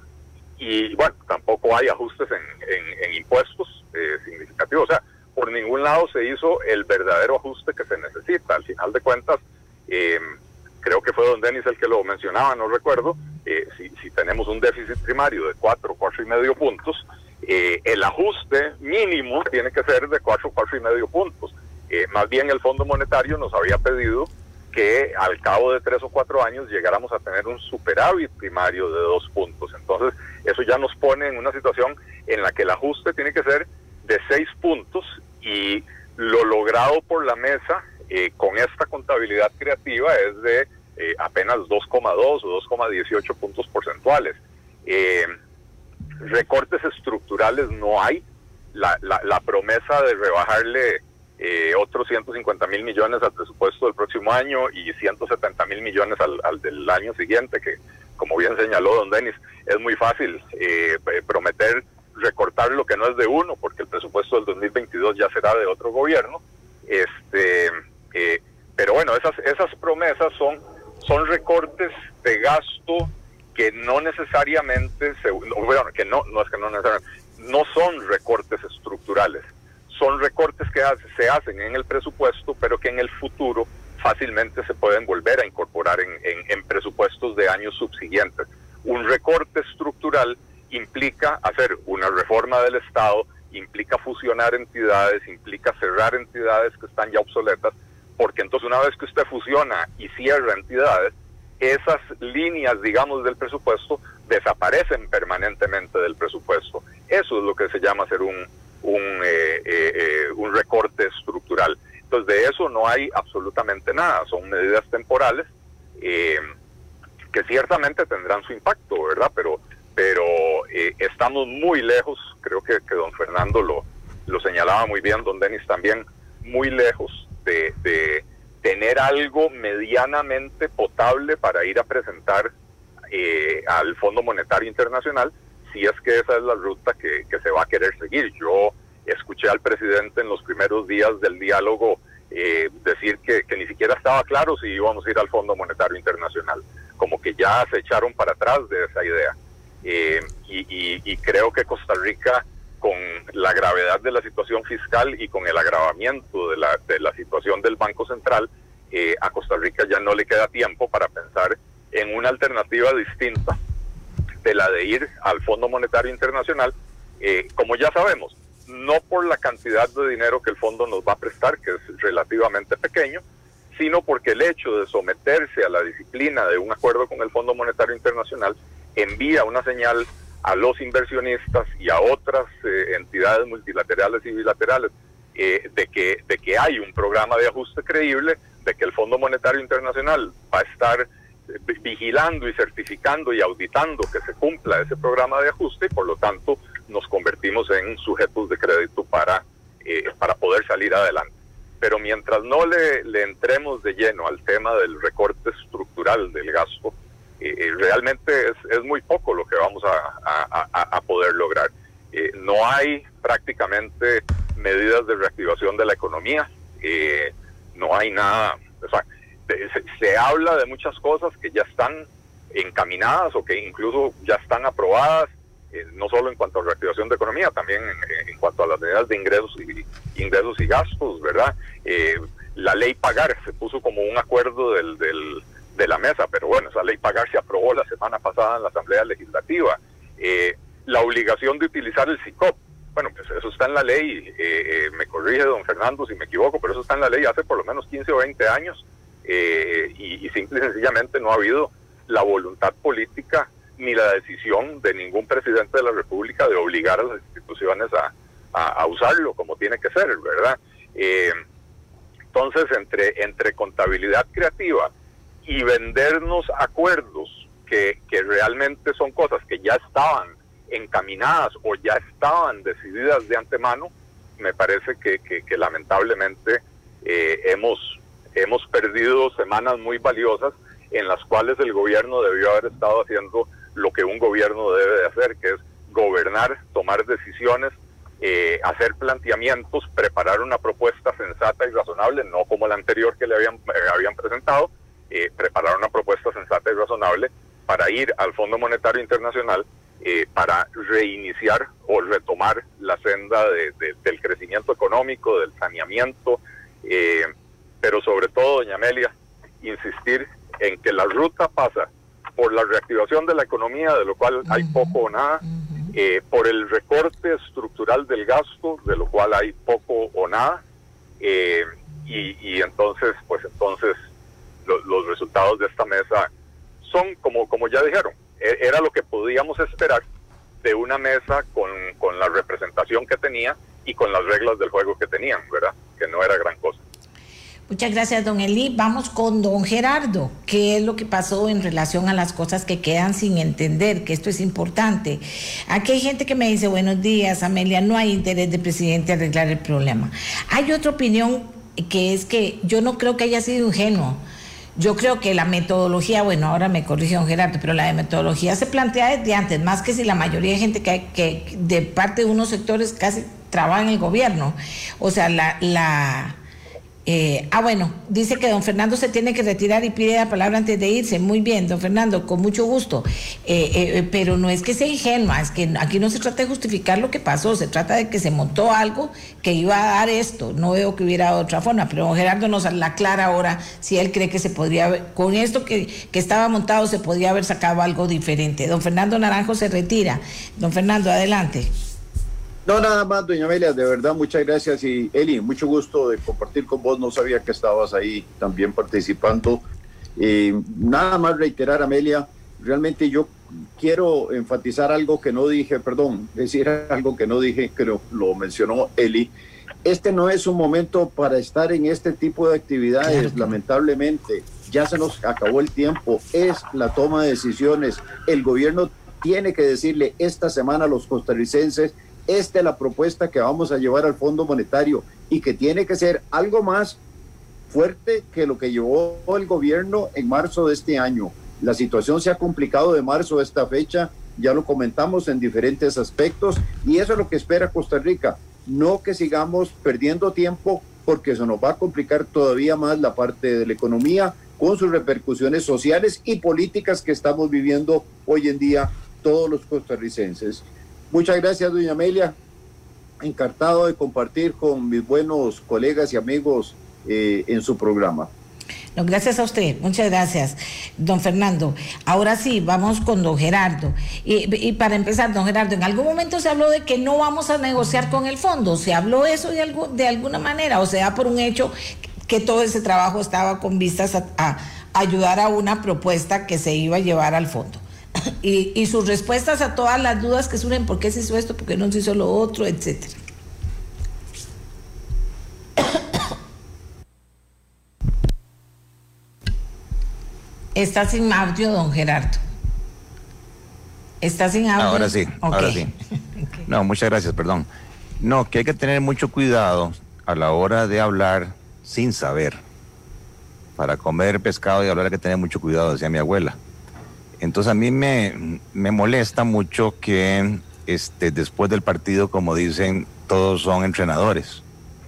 y bueno, tampoco hay ajustes en, en, en impuestos eh, significativos. O sea, por ningún lado se hizo el verdadero ajuste que se necesita. Al final de cuentas, eh, creo que fue don Denis el que lo mencionaba, no recuerdo, eh, si, si tenemos un déficit primario de cuatro, cuatro y medio puntos, eh, el ajuste mínimo tiene que ser de cuatro, cuatro y medio puntos. Eh, más bien el Fondo Monetario nos había pedido que al cabo de tres o cuatro años llegáramos a tener un superávit primario de dos puntos. Entonces, eso ya nos pone en una situación en la que el ajuste tiene que ser de seis puntos, y lo logrado por la mesa eh, con esta contabilidad creativa es de eh, apenas dos coma dos o dos coma dieciocho puntos porcentuales. Eh, recortes estructurales no hay. La, la, la promesa de rebajarle eh, otros ciento cincuenta mil millones al presupuesto del próximo año y ciento setenta mil millones al, al del año siguiente, que como bien señaló don Denis, es muy fácil eh, prometer recortar lo que no es de uno, porque el presupuesto del dos mil veintidós ya será de otro gobierno. Este, eh, pero bueno, esas esas promesas son son recortes de gasto que no necesariamente, se, bueno, que no, no es que no necesariamente, no son recortes estructurales, son recortes que hace, se hacen en el presupuesto, pero que en el futuro fácilmente se pueden volver a incorporar en, en, en presupuestos de años subsiguientes. Un recorte estructural implica hacer una reforma del Estado, implica fusionar entidades, implica cerrar entidades que están ya obsoletas, porque entonces una vez que usted fusiona y cierra entidades, esas líneas, digamos, del presupuesto desaparecen permanentemente del presupuesto. Eso es lo que se llama hacer un, un, eh, eh, un recorte estructural. Entonces, de eso no hay absolutamente nada. Son medidas temporales eh, que ciertamente tendrán su impacto, ¿verdad? Pero, pero eh, estamos muy lejos, creo que, que don Fernando lo, lo señalaba muy bien, don Denis también, muy lejos de... de tener algo medianamente potable para ir a presentar eh, al Fondo Monetario Internacional, si es que esa es la ruta que, que se va a querer seguir. Yo escuché al presidente en los primeros días del diálogo eh, decir que, que ni siquiera estaba claro si íbamos a ir al Fondo Monetario Internacional, como que ya se echaron para atrás de esa idea. Eh, y, y, y creo que Costa Rica, con la gravedad de la situación fiscal y con el agravamiento de la, de la situación del Banco Central, eh, a Costa Rica ya no le queda tiempo para pensar en una alternativa distinta de la de ir al Fondo Monetario Internacional, eh, como ya sabemos, no por la cantidad de dinero que el fondo nos va a prestar, que es relativamente pequeño, sino porque el hecho de someterse a la disciplina de un acuerdo con el Fondo Monetario Internacional envía una señal a los inversionistas y a otras eh, entidades multilaterales y bilaterales eh, de que de que hay un programa de ajuste creíble, de que el Fondo Monetario Internacional va a estar eh, vigilando y certificando y auditando que se cumpla ese programa de ajuste, y por lo tanto nos convertimos en sujetos de crédito para, eh, para poder salir adelante. Pero mientras no le, le entremos de lleno al tema del recorte estructural del gasto, Eh, realmente es, es muy poco lo que vamos a, a, a, a poder lograr. Eh, no hay prácticamente medidas de reactivación de la economía, eh, no hay nada, o sea, de, se, se habla de muchas cosas que ya están encaminadas o que incluso ya están aprobadas, eh, no solo en cuanto a reactivación de economía, también en, en cuanto a las medidas de ingresos y, ingresos y gastos, ¿verdad? Eh, la ley Pagar se puso como un acuerdo del... del de la mesa, pero bueno, esa ley Pagar se aprobó la semana pasada en la Asamblea Legislativa. Eh, la obligación de utilizar el SICOP, bueno, pues eso está en la ley, eh, eh, me corrige don Fernando si me equivoco, pero eso está en la ley hace por lo menos quince o veinte años, eh, y, y simple y sencillamente no ha habido la voluntad política ni la decisión de ningún presidente de la República de obligar a las instituciones a, a, a usarlo como tiene que ser, ¿verdad? Eh, entonces, entre, entre contabilidad creativa y vendernos acuerdos que, que realmente son cosas que ya estaban encaminadas o ya estaban decididas de antemano, me parece que, que, que lamentablemente eh, hemos, hemos perdido semanas muy valiosas en las cuales el gobierno debió haber estado haciendo lo que un gobierno debe de hacer, que es gobernar, tomar decisiones, eh, hacer planteamientos, preparar una propuesta sensata y razonable, no como la anterior que le habían, eh, habían presentado, Eh, preparar una propuesta sensata y razonable para ir al Fondo Monetario Internacional eh, para reiniciar o retomar la senda de, de, del crecimiento económico, del saneamiento, eh, pero sobre todo, doña Amelia, insistir en que la ruta pasa por la reactivación de la economía, de lo cual uh-huh. hay poco o nada, uh-huh. eh, por el recorte estructural del gasto, de lo cual hay poco o nada, eh, y, y entonces, pues entonces, los resultados de esta mesa son, como, como ya dijeron, era lo que podíamos esperar de una mesa con, con la representación que tenía y con las reglas del juego que tenían, ¿verdad? Que no era gran cosa. Muchas gracias, don Eli. Vamos con don Gerardo. ¿Qué es lo que pasó en relación a las cosas que quedan sin entender? Que esto es importante. Aquí hay gente que me dice, buenos días, Amelia, no hay interés del presidente en arreglar el problema. Hay otra opinión que es que yo no creo que haya sido ingenuo. Yo creo que la metodología, bueno, ahora me corrige don Gerardo, pero la metodología se plantea desde antes, más que si la mayoría de gente que, que de parte de unos sectores casi trabaja en el gobierno. O sea, la, la, Eh, ah, bueno, dice que don Fernando se tiene que retirar y pide la palabra antes de irse. Muy bien, don Fernando, con mucho gusto. Eh, eh, pero no es que sea ingenua, es que aquí no se trata de justificar lo que pasó, se trata de que se montó algo que iba a dar esto. No veo que hubiera otra forma, pero don Gerardo nos aclara ahora si él cree que se podría haber, con esto que, que estaba montado, se podría haber sacado algo diferente. Don Fernando Naranjo se retira. Don Fernando, adelante. No, nada más, doña Amelia, de verdad, muchas gracias. Y Eli, mucho gusto de compartir con vos. No sabía que estabas ahí también participando. Eh, nada más reiterar, Amelia, realmente yo quiero enfatizar algo que no dije, perdón, decir algo que no dije, que lo, lo mencionó Eli. Este no es un momento para estar en este tipo de actividades, claro. Lamentablemente. Ya se nos acabó el tiempo, es la toma de decisiones. El gobierno tiene que decirle esta semana a los costarricenses: esta es la propuesta que vamos a llevar al Fondo Monetario, y que tiene que ser algo más fuerte que lo que llevó el gobierno en marzo de este año. La situación se ha complicado de marzo a esta fecha, ya lo comentamos en diferentes aspectos, y eso es lo que espera Costa Rica. No que sigamos perdiendo tiempo, porque eso nos va a complicar todavía más la parte de la economía, con sus repercusiones sociales y políticas que estamos viviendo hoy en día todos los costarricenses. Muchas gracias, doña Amelia. Encantado de compartir con mis buenos colegas y amigos eh, en su programa. No, gracias a usted, muchas gracias, don Fernando. Ahora sí, vamos con don Gerardo. Y, y para empezar, don Gerardo, en algún momento se habló de que no vamos a negociar con el fondo. ¿Se habló eso de, algo, de alguna manera? ¿O se da por un hecho que todo ese trabajo estaba con vistas a, a ayudar a una propuesta que se iba a llevar al fondo? Y, y sus respuestas a todas las dudas que surgen: ¿por qué se hizo esto? ¿Por qué no se hizo lo otro? Etcétera. Está sin audio, don Gerardo. Está sin audio. Ahora sí, okay. ahora sí. Okay. No, muchas gracias, perdón. No, que hay que tener mucho cuidado a la hora de hablar sin saber. Para comer pescado y hablar hay que tener mucho cuidado, decía mi abuela. Entonces a mí me, me molesta mucho que este, después del partido, como dicen, todos son entrenadores.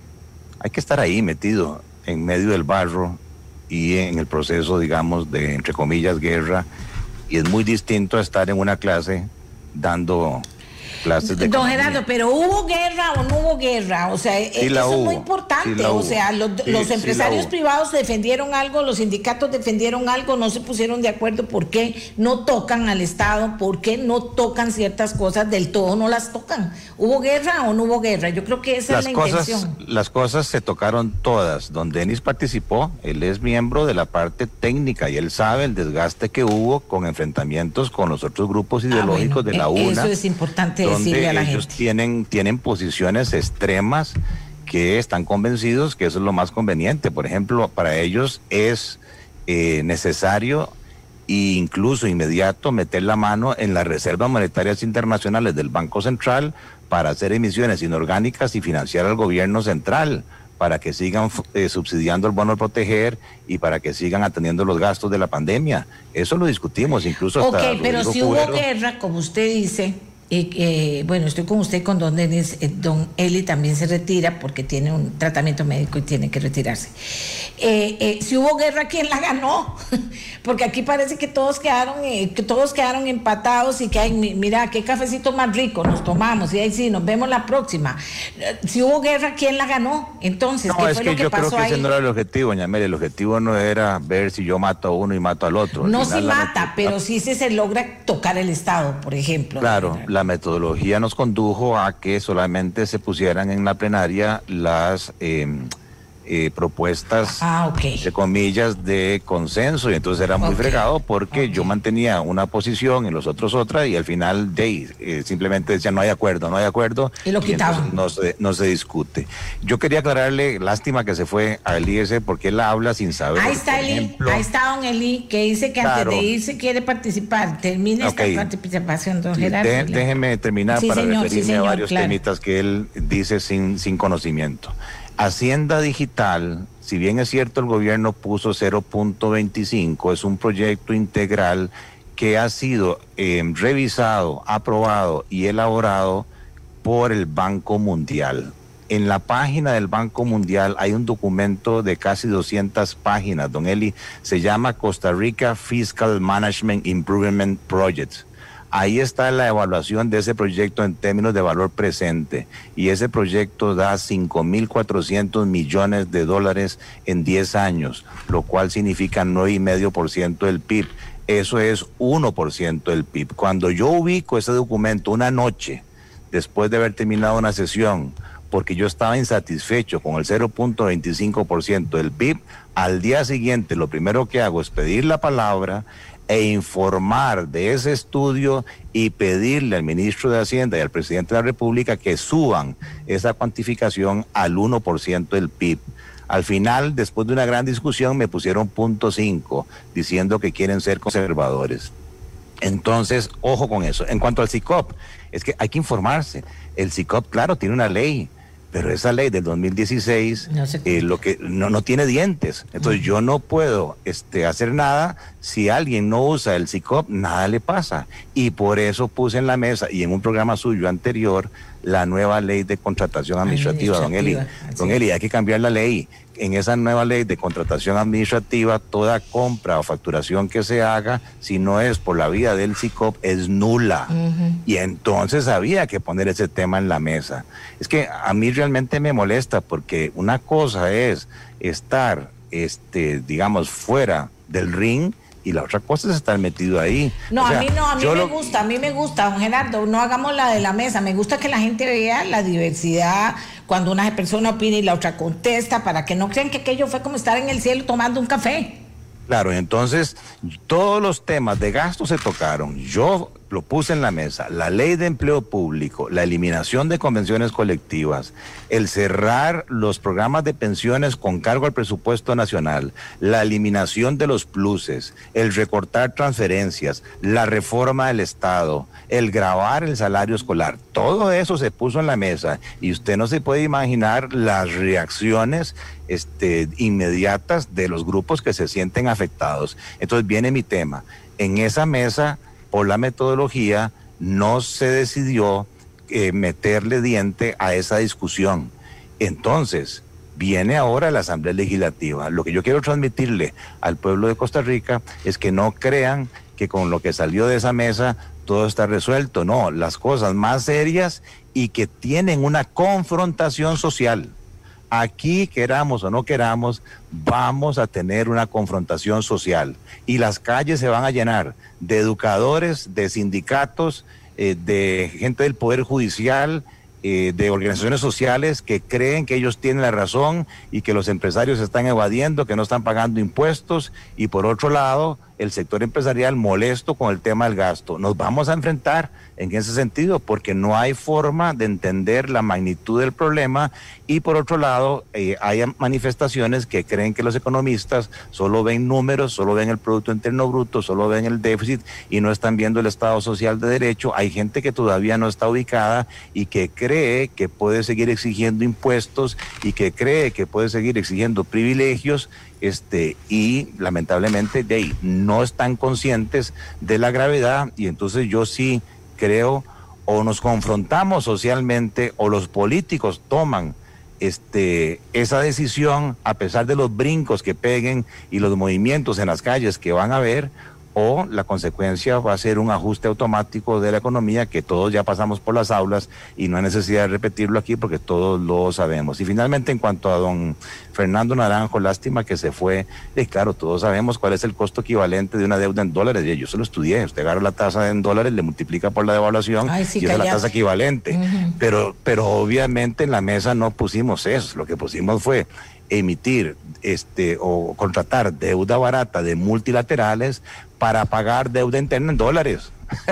Hay que estar ahí metido en medio del barro y en el proceso, digamos, de, entre comillas, guerra, y es muy distinto a estar en una clase dando clases de Don economía. Gerardo, pero ¿hubo guerra o no hubo guerra? O sea, sí eso hubo, es muy importante. sí o hubo. sea, los, sí, los sí empresarios privados defendieron algo, los sindicatos defendieron algo, no se pusieron de acuerdo. ¿Por qué no tocan al Estado? ¿Por qué no tocan ciertas cosas? Del todo no las tocan. ¿Hubo guerra o no hubo guerra? Yo creo que esa las es la cosas, intención. Las cosas se tocaron todas. Don Denis participó, él es miembro de la parte técnica y él sabe el desgaste que hubo con enfrentamientos con los otros grupos ideológicos ah, bueno, de la U N A. Eso es importante decirle a la ellos gente. Tienen, tienen posiciones extremas que están convencidos que eso es lo más conveniente. Por ejemplo, para ellos es eh, necesario e incluso inmediato meter la mano en las reservas monetarias internacionales del Banco Central para hacer emisiones inorgánicas y financiar al gobierno central, para que sigan eh, subsidiando el bono de proteger y para que sigan atendiendo los gastos de la pandemia. Eso lo discutimos, incluso hasta... Ok, pero si hubo guerra, como usted dice... Eh, eh, bueno, estoy con usted, con don Denis. Eh, don Eli también se retira porque tiene un tratamiento médico y tiene que retirarse. Eh, eh, si hubo guerra, ¿quién la ganó? Porque aquí parece que todos quedaron eh, que todos quedaron empatados y que hay, mira, qué cafecito más rico nos tomamos y ahí sí, nos vemos la próxima. Eh, si hubo guerra, ¿quién la ganó? Entonces, no, ¿qué es fue que lo que yo pasó creo que ahí? ese no era el objetivo, doña Amelia. El objetivo no era ver si yo mato a uno y mato al otro. Al no final, se la mata, met- pero sí se, se logra tocar el Estado, por ejemplo. Claro, la metodología nos condujo a que solamente se pusieran en la plenaria las eh, eh, propuestas, ah, okay. entre comillas, de consenso, y entonces era muy okay. fregado porque okay. yo mantenía una posición y los otros otra, y al final de eh, simplemente decían no hay acuerdo, no hay acuerdo, y lo quitaban. Y no se, no se discute. Yo quería aclararle, lástima que se fue a Elíese porque él habla sin saber. Ahí está Eli, ejemplo, ahí está don Eli, que dice que claro. antes de irse quiere participar. Termine okay. esta participación, don Sí, Gerardo. de, déjeme terminar sí, para señor, referirme sí, señor, a varios claro. temitas que él dice sin, sin conocimiento. Hacienda Digital, si bien es cierto el gobierno puso cero punto veinticinco, es un proyecto integral que ha sido eh, revisado, aprobado y elaborado por el Banco Mundial. en la página del Banco Mundial hay un documento de casi doscientas páginas, don Eli, se llama Costa Rica Fiscal Management Improvement Project. Ahí está la evaluación de ese proyecto en términos de valor presente, y ese proyecto da cinco mil cuatrocientos millones de dólares en diez años, lo cual significa nueve coma cinco por ciento del P I B. Eso es uno por ciento del P I B. Cuando yo ubico ese documento una noche, después de haber terminado una sesión, porque yo estaba insatisfecho con el cero punto veinticinco por ciento del P I B, al día siguiente lo primero que hago es pedir la palabra e informar de ese estudio y pedirle al ministro de Hacienda y al presidente de la República que suban esa cuantificación al uno por ciento del P I B. Al final, después de una gran discusión, me pusieron punto cinco, diciendo que quieren ser conservadores. Entonces, ojo con eso. En cuanto al S I C O P, es que hay que informarse. El S I C O P, claro, tiene una ley, pero esa ley del dos mil dieciséis no, eh, lo que, no, no tiene dientes. Entonces uh-huh. yo no puedo este, hacer nada. Si alguien no usa el S I C O P, nada le pasa. Y por eso puse en la mesa, y en un programa suyo anterior, la nueva ley de contratación administrativa, administrativa don Eli. Don Eli, hay que cambiar la ley. En esa nueva ley de contratación administrativa, toda compra o facturación que se haga, si no es por la vía del S I C O P, es nula. Uh-huh. Y entonces había que poner ese tema en la mesa. Es que a mí realmente me molesta, porque una cosa es estar, este, digamos, fuera del ring, y la otra cosa es estar metido ahí. No, o sea, a mí no, a mí me lo... gusta, a mí me gusta, don Gerardo, no hagamos la de la mesa, me gusta que la gente vea la diversidad, cuando una persona opina y la otra contesta, para que no crean que aquello fue como estar en el cielo tomando un café. Claro, entonces todos los temas de gasto se tocaron, yo lo puse en la mesa, la ley de empleo público, la eliminación de convenciones colectivas, el cerrar los programas de pensiones con cargo al presupuesto nacional, la eliminación de los pluses, el recortar transferencias, la reforma del Estado, el gravar el salario escolar, todo eso se puso en la mesa, y usted no se puede imaginar las reacciones este, inmediatas de los grupos que se sienten afectados. Entonces viene mi tema, en esa mesa, por la metodología, no se decidió eh, meterle diente a esa discusión. Entonces, viene ahora la Asamblea Legislativa. Lo que yo quiero transmitirle al pueblo de Costa Rica es que no crean que con lo que salió de esa mesa todo está resuelto. No, las cosas más serias y que tienen una confrontación social. Aquí, queramos o no queramos, vamos a tener una confrontación social, y las calles se van a llenar de educadores, de sindicatos, eh, de gente del Poder Judicial, eh, de organizaciones sociales que creen que ellos tienen la razón y que los empresarios están evadiendo, que no están pagando impuestos, y por otro lado, el sector empresarial molesto con el tema del gasto. Nos vamos a enfrentar en ese sentido porque no hay forma de entender la magnitud del problema, y por otro lado eh, hay manifestaciones que creen que los economistas solo ven números, solo ven el Producto Interno Bruto, solo ven el déficit y no están viendo el Estado Social de Derecho. Hay gente que todavía no está ubicada y que cree que puede seguir exigiendo impuestos y que cree que puede seguir exigiendo privilegios, este, y lamentablemente de ahí no están conscientes de la gravedad. Y entonces yo sí creo, o nos confrontamos socialmente o los políticos toman este, esa decisión a pesar de los brincos que peguen y los movimientos en las calles que van a haber, o la consecuencia va a ser un ajuste automático de la economía que todos ya pasamos por las aulas y no hay necesidad de repetirlo aquí porque todos lo sabemos. Y finalmente, en cuanto a don Fernando Naranjo, lástima que se fue, y claro, todos sabemos cuál es el costo equivalente de una deuda en dólares, y yo se lo estudié, usted agarra la tasa en dólares, le multiplica por la devaluación Ay, sí, y esa es la tasa equivalente, uh-huh. pero, pero obviamente en la mesa no pusimos eso, lo que pusimos fue emitir este o contratar deuda barata de multilaterales para pagar deuda interna en dólares.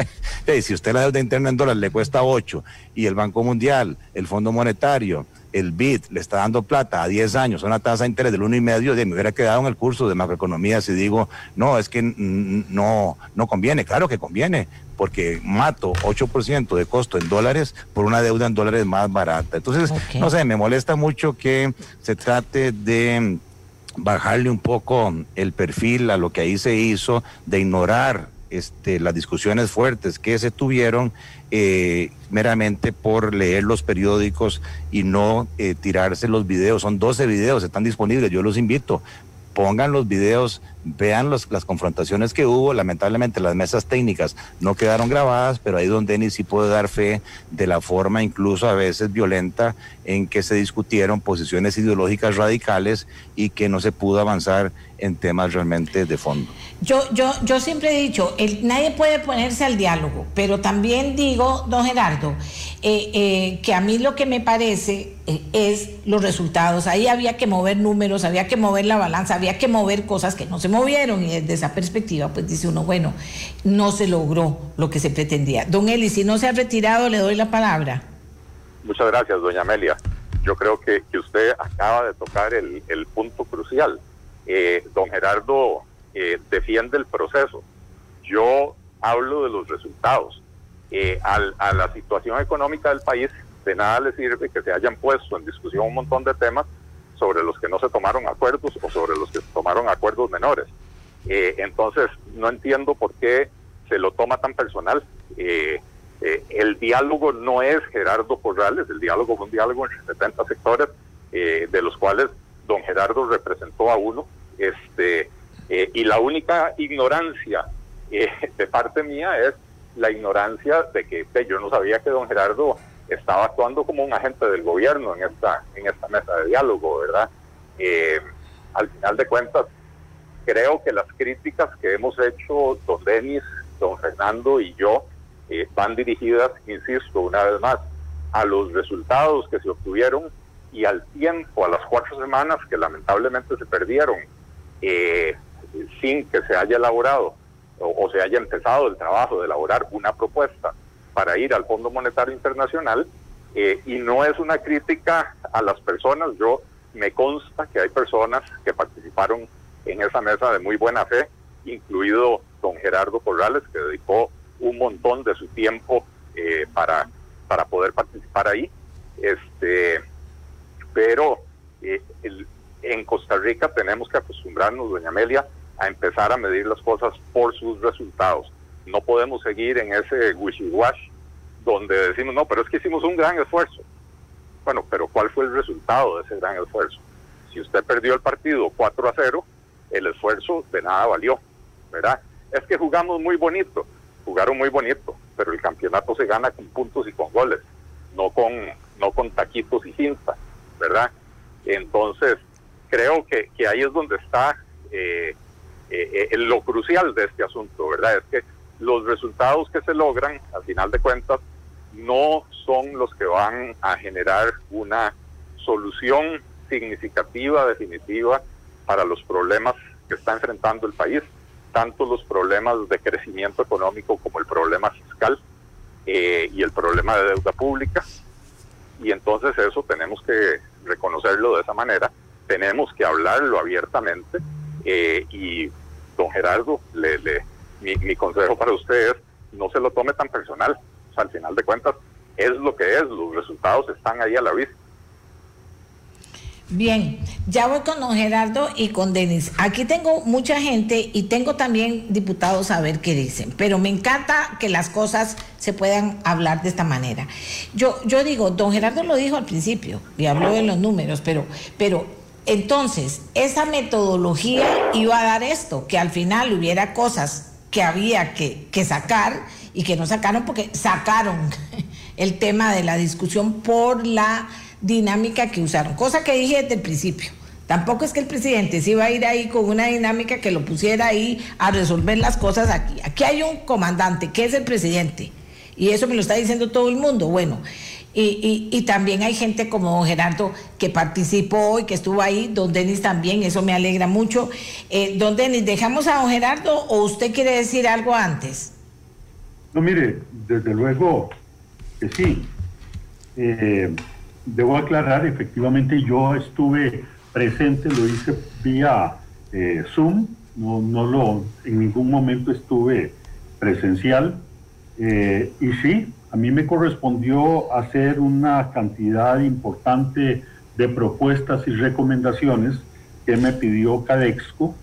Si usted la deuda interna en dólares le cuesta ocho y el Banco Mundial, el Fondo Monetario, el B I D le está dando plata a diez años, una tasa de interés del uno y medio, de me hubiera quedado en el curso de macroeconomía si digo, no, es que no, no conviene. Claro que conviene, porque mato ocho por ciento de costo en dólares por una deuda en dólares más barata. Entonces, okay. no sé, me molesta mucho que se trate de bajarle un poco el perfil a lo que ahí se hizo, de ignorar este, las discusiones fuertes que se tuvieron eh, meramente por leer los periódicos y no eh, tirarse los videos. Son doce videos, están disponibles, yo los invito. Pongan los videos, vean los, las confrontaciones que hubo. Lamentablemente las mesas técnicas no quedaron grabadas, pero ahí don Denis sí puede dar fe de la forma incluso a veces violenta en que se discutieron posiciones ideológicas radicales y que no se pudo avanzar en temas realmente de fondo. Yo, yo, yo siempre he dicho, el, nadie puede ponerse al diálogo, pero también digo, don Gerardo, eh, eh, que a mí lo que me parece eh, es los resultados. Ahí había que mover números, había que mover la balanza, había que mover cosas que no se movieron, y desde esa perspectiva pues dice uno, bueno, no se logró lo que se pretendía. Don Eli, si no se ha retirado, le doy la palabra. Muchas gracias, doña Amelia. Yo creo que, que usted acaba de tocar el, el punto crucial. Eh, don Gerardo eh, defiende el proceso. Yo hablo de los resultados. Eh, al, a la situación económica del país, de nada le sirve que se hayan puesto en discusión un montón de temas sobre los que no se tomaron acuerdos o sobre los que se tomaron acuerdos menores. Eh, entonces, no entiendo por qué se lo toma tan personal. Eh, eh, el diálogo no es Gerardo Corrales, el diálogo fue un diálogo entre setenta sectores, eh, de los cuales don Gerardo representó a uno, este, eh, y la única ignorancia eh, de parte mía es la ignorancia de que de, yo no sabía que don Gerardo estaba actuando como un agente del gobierno en esta, en esta mesa de diálogo, ¿verdad? Eh, al final de cuentas, creo que las críticas que hemos hecho don Denis, don Fernando y yo eh, van dirigidas, insisto, una vez más, a los resultados que se obtuvieron y al tiempo, a las cuatro semanas que lamentablemente se perdieron eh, sin que se haya elaborado o, o se haya empezado el trabajo de elaborar una propuesta para ir al Fondo Monetario Internacional, eh, y no es una crítica a las personas. Yo me consta que hay personas que participaron en esa mesa de muy buena fe, incluido don Gerardo Corrales, que dedicó un montón de su tiempo eh, para, para poder participar ahí. Este, pero eh, el, en Costa Rica tenemos que acostumbrarnos, doña Amelia, a empezar a medir las cosas por sus resultados. No podemos seguir en ese wishy-wash donde decimos, no, pero es que hicimos un gran esfuerzo. Bueno, pero ¿cuál fue el resultado de ese gran esfuerzo? Si usted perdió el partido cuatro a cero, el esfuerzo de nada valió, ¿verdad? Es que jugamos muy bonito, jugaron muy bonito, pero el campeonato se gana con puntos y con goles, no con, no con taquitos y cinta, ¿verdad? Entonces, creo que, que ahí es donde está eh, eh, eh, lo crucial de este asunto, ¿verdad? Es que los resultados que se logran, al final de cuentas, no son los que van a generar una solución significativa, definitiva, para los problemas que está enfrentando el país, tanto los problemas de crecimiento económico como el problema fiscal eh, y el problema de deuda pública. Y entonces eso tenemos que reconocerlo de esa manera, tenemos que hablarlo abiertamente, eh, y don Gerardo, le, le, mi, mi consejo para usted es, no se lo tome tan personal. O sea, al final de cuentas, es lo que es, los resultados están ahí a la vista. Bien, ya voy con don Gerardo y con Denis. Aquí tengo mucha gente y tengo también diputados a ver qué dicen, pero me encanta que las cosas se puedan hablar de esta manera. Yo, yo digo, don Gerardo lo dijo al principio y habló de los números, pero, pero entonces esa metodología iba a dar esto, que al final hubiera cosas que había que, que sacar y que no sacaron porque sacaron el tema de la discusión por la dinámica que usaron, cosa que dije desde el principio. Tampoco es que el presidente se iba a ir ahí con una dinámica que lo pusiera ahí a resolver las cosas aquí. Aquí hay un comandante que es el presidente y eso me lo está diciendo todo el mundo. Bueno, y, y, y también hay gente como don Gerardo que participó y que estuvo ahí, don Denis también, eso me alegra mucho. Eh, don Denis, ¿dejamos a don Gerardo o usted quiere decir algo antes? No, mire, desde luego que sí. Eh, Debo aclarar, efectivamente yo estuve presente, lo hice vía eh, Zoom, no, no lo, en ningún momento estuve presencial, eh, y sí, a mí me correspondió hacer una cantidad importante de propuestas y recomendaciones que me pidió Cadexco,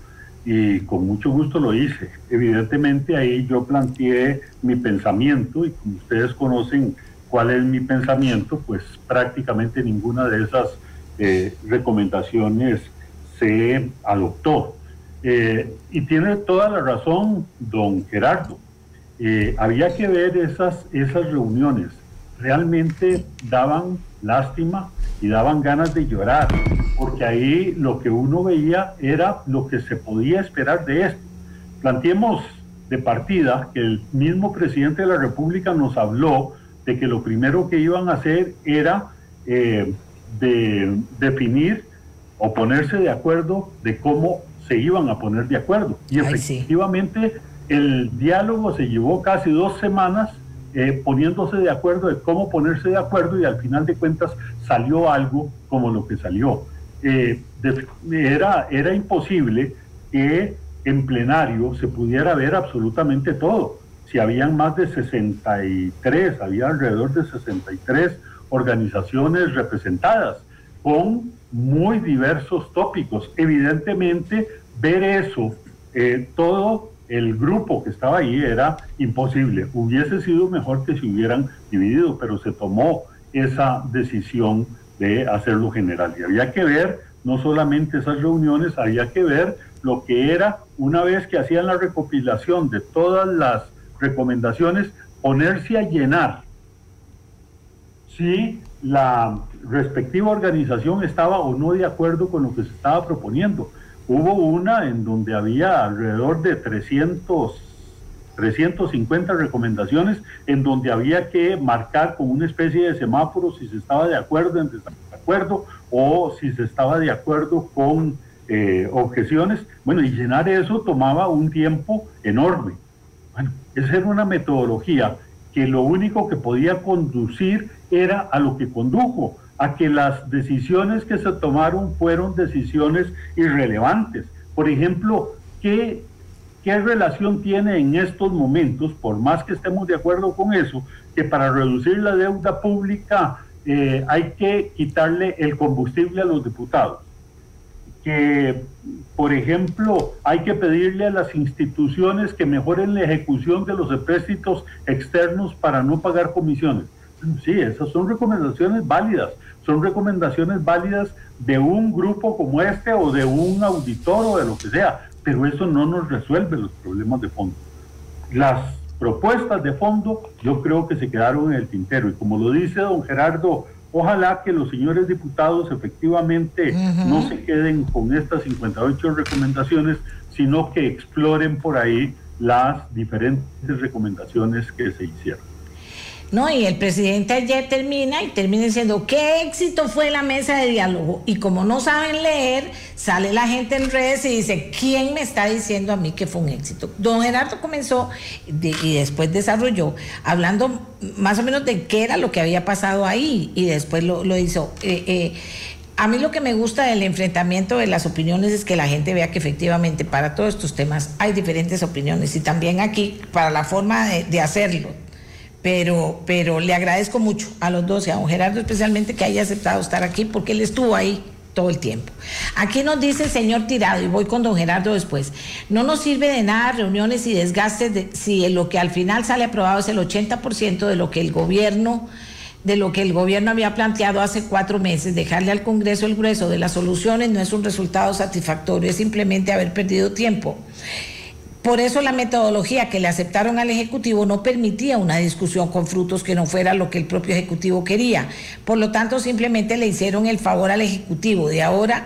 y con mucho gusto lo hice. Evidentemente ahí yo planteé mi pensamiento y como ustedes conocen cuál es mi pensamiento, pues prácticamente ninguna de esas eh, recomendaciones se adoptó. Eh, y tiene toda la razón don Gerardo. Eh, había que ver esas, esas reuniones. Realmente daban lástima y daban ganas de llorar, porque ahí lo que uno veía era lo que se podía esperar de esto. Planteemos de partida que el mismo presidente de la República nos habló de que lo primero que iban a hacer era eh, de definir o ponerse de acuerdo de cómo se iban a poner de acuerdo. Y Ay, efectivamente sí. El diálogo se llevó casi dos semanas eh, poniéndose de acuerdo de cómo ponerse de acuerdo y al final de cuentas salió algo como lo que salió. Eh, de, era, era imposible que en plenario se pudiera ver absolutamente todo. Si habían más de sesenta y tres, había alrededor de sesenta y tres organizaciones representadas con muy diversos tópicos. Evidentemente, ver eso, eh, todo el grupo que estaba ahí era imposible. Hubiese sido mejor que se hubieran dividido, pero se tomó esa decisión de hacerlo general. Y había que ver no solamente esas reuniones, había que ver lo que era, una vez que hacían la recopilación de todas las recomendaciones, ponerse a llenar si la respectiva organización estaba o no de acuerdo con lo que se estaba proponiendo. Hubo una en donde había alrededor de trescientos, trescientas cincuenta recomendaciones, en donde había que marcar con una especie de semáforo si se estaba de acuerdo, en desacuerdo, o si se estaba de acuerdo con eh, objeciones. Bueno, y llenar eso tomaba un tiempo enorme. Bueno, esa era una metodología que lo único que podía conducir era a lo que condujo, a que las decisiones que se tomaron fueron decisiones irrelevantes. Por ejemplo, ¿qué, qué relación tiene en estos momentos, por más que estemos de acuerdo con eso, que para reducir la deuda pública eh, hay que quitarle el combustible a los diputados? Que, por ejemplo, hay que pedirle a las instituciones que mejoren la ejecución de los empréstitos externos para no pagar comisiones. Sí, esas son recomendaciones válidas, son recomendaciones válidas de un grupo como este o de un auditor o de lo que sea, pero eso no nos resuelve los problemas de fondo. Las propuestas de fondo yo creo que se quedaron en el tintero y como lo dice don Gerardo, ojalá que los señores diputados efectivamente uh-huh. no se queden con estas cincuenta y ocho recomendaciones, sino que exploren por ahí las diferentes recomendaciones que se hicieron. No, y el presidente ayer termina y termina diciendo qué éxito fue la mesa de diálogo, y como no saben leer, sale la gente en redes y dice, ¿quién me está diciendo a mí que fue un éxito? Don Gerardo comenzó de, y después desarrolló hablando más o menos de qué era lo que había pasado ahí, y después lo, lo hizo. Eh, eh, a mí lo que me gusta del enfrentamiento de las opiniones es que la gente vea que efectivamente para todos estos temas hay diferentes opiniones, y también aquí para la forma de, de hacerlo. Pero, pero le agradezco mucho a los dos y a don Gerardo especialmente que haya aceptado estar aquí, porque él estuvo ahí todo el tiempo. Aquí nos dice el señor Tirado, y voy con don Gerardo después, no nos sirve de nada reuniones y desgastes de, si lo que al final sale aprobado es el ochenta por ciento de lo que el gobierno de lo que el gobierno había planteado hace cuatro meses. Dejarle al Congreso el grueso de las soluciones no es un resultado satisfactorio, es simplemente haber perdido tiempo. Por eso la metodología que le aceptaron al Ejecutivo no permitía una discusión con frutos que no fuera lo que el propio Ejecutivo quería. Por lo tanto, simplemente le hicieron el favor al Ejecutivo de ahora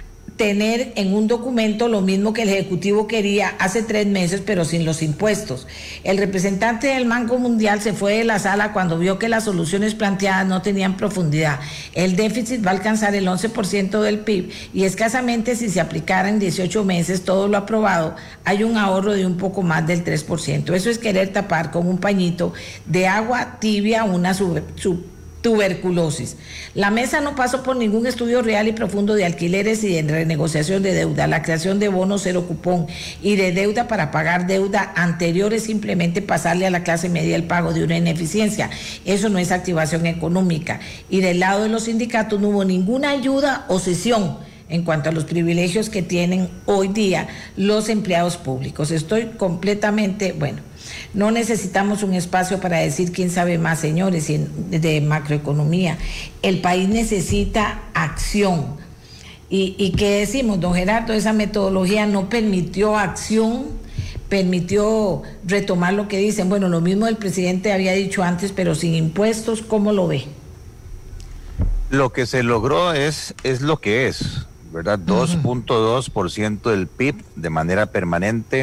tener en un documento lo mismo que el Ejecutivo quería hace tres meses, pero sin los impuestos. El representante del Banco Mundial se fue de la sala cuando vio que las soluciones planteadas no tenían profundidad. El déficit va a alcanzar el once por ciento del P I B y escasamente si se aplicara en dieciocho meses todo lo aprobado, hay un ahorro de un poco más del tres por ciento. Eso es querer tapar con un pañito de agua tibia una sub, sub tuberculosis. La mesa no pasó por ningún estudio real y profundo de alquileres y de renegociación de deuda. La creación de bonos cero cupón y de deuda para pagar deuda anterior es simplemente pasarle a la clase media el pago de una ineficiencia. Eso no es activación económica. Y del lado de los sindicatos no hubo ninguna ayuda o cesión en cuanto a los privilegios que tienen hoy día los empleados públicos. Estoy completamente, bueno, no necesitamos un espacio para decir quién sabe más, señores, de macroeconomía. El país necesita acción. ¿Y, y qué decimos, don Gerardo? Esa metodología no permitió acción, permitió retomar lo que dicen. Bueno, lo mismo el presidente había dicho antes, pero sin impuestos, ¿cómo lo ve? Lo que se logró es, es lo que es, ¿verdad? dos punto dos por ciento del P I B de manera permanente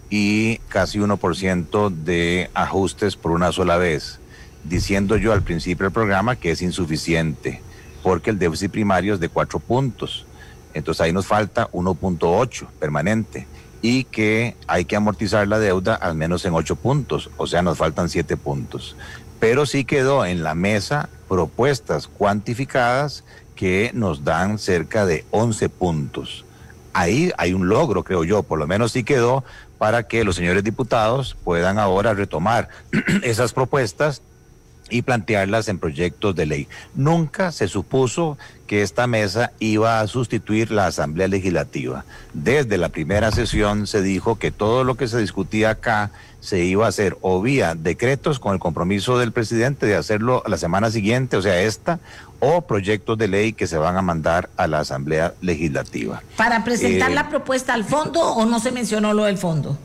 y casi uno por ciento de ajustes por una sola vez, diciendo yo al principio del programa que es insuficiente, porque el déficit primario es de cuatro puntos, entonces ahí nos falta uno punto ocho permanente, y que hay que amortizar la deuda al menos en ocho puntos, o sea, nos faltan siete puntos. Pero sí quedó en la mesa propuestas cuantificadas que nos dan cerca de once puntos. Ahí hay un logro, creo yo, por lo menos sí quedó para que los señores diputados puedan ahora retomar esas propuestas y plantearlas en proyectos de ley. Nunca se supuso que esta mesa iba a sustituir la Asamblea Legislativa. Desde la primera sesión se dijo que todo lo que se discutía acá se iba a hacer o vía decretos con el compromiso del presidente de hacerlo la semana siguiente, o sea, esta, o proyectos de ley que se van a mandar a la Asamblea Legislativa. ¿Para presentar eh, la propuesta al fondo o no se mencionó lo del fondo?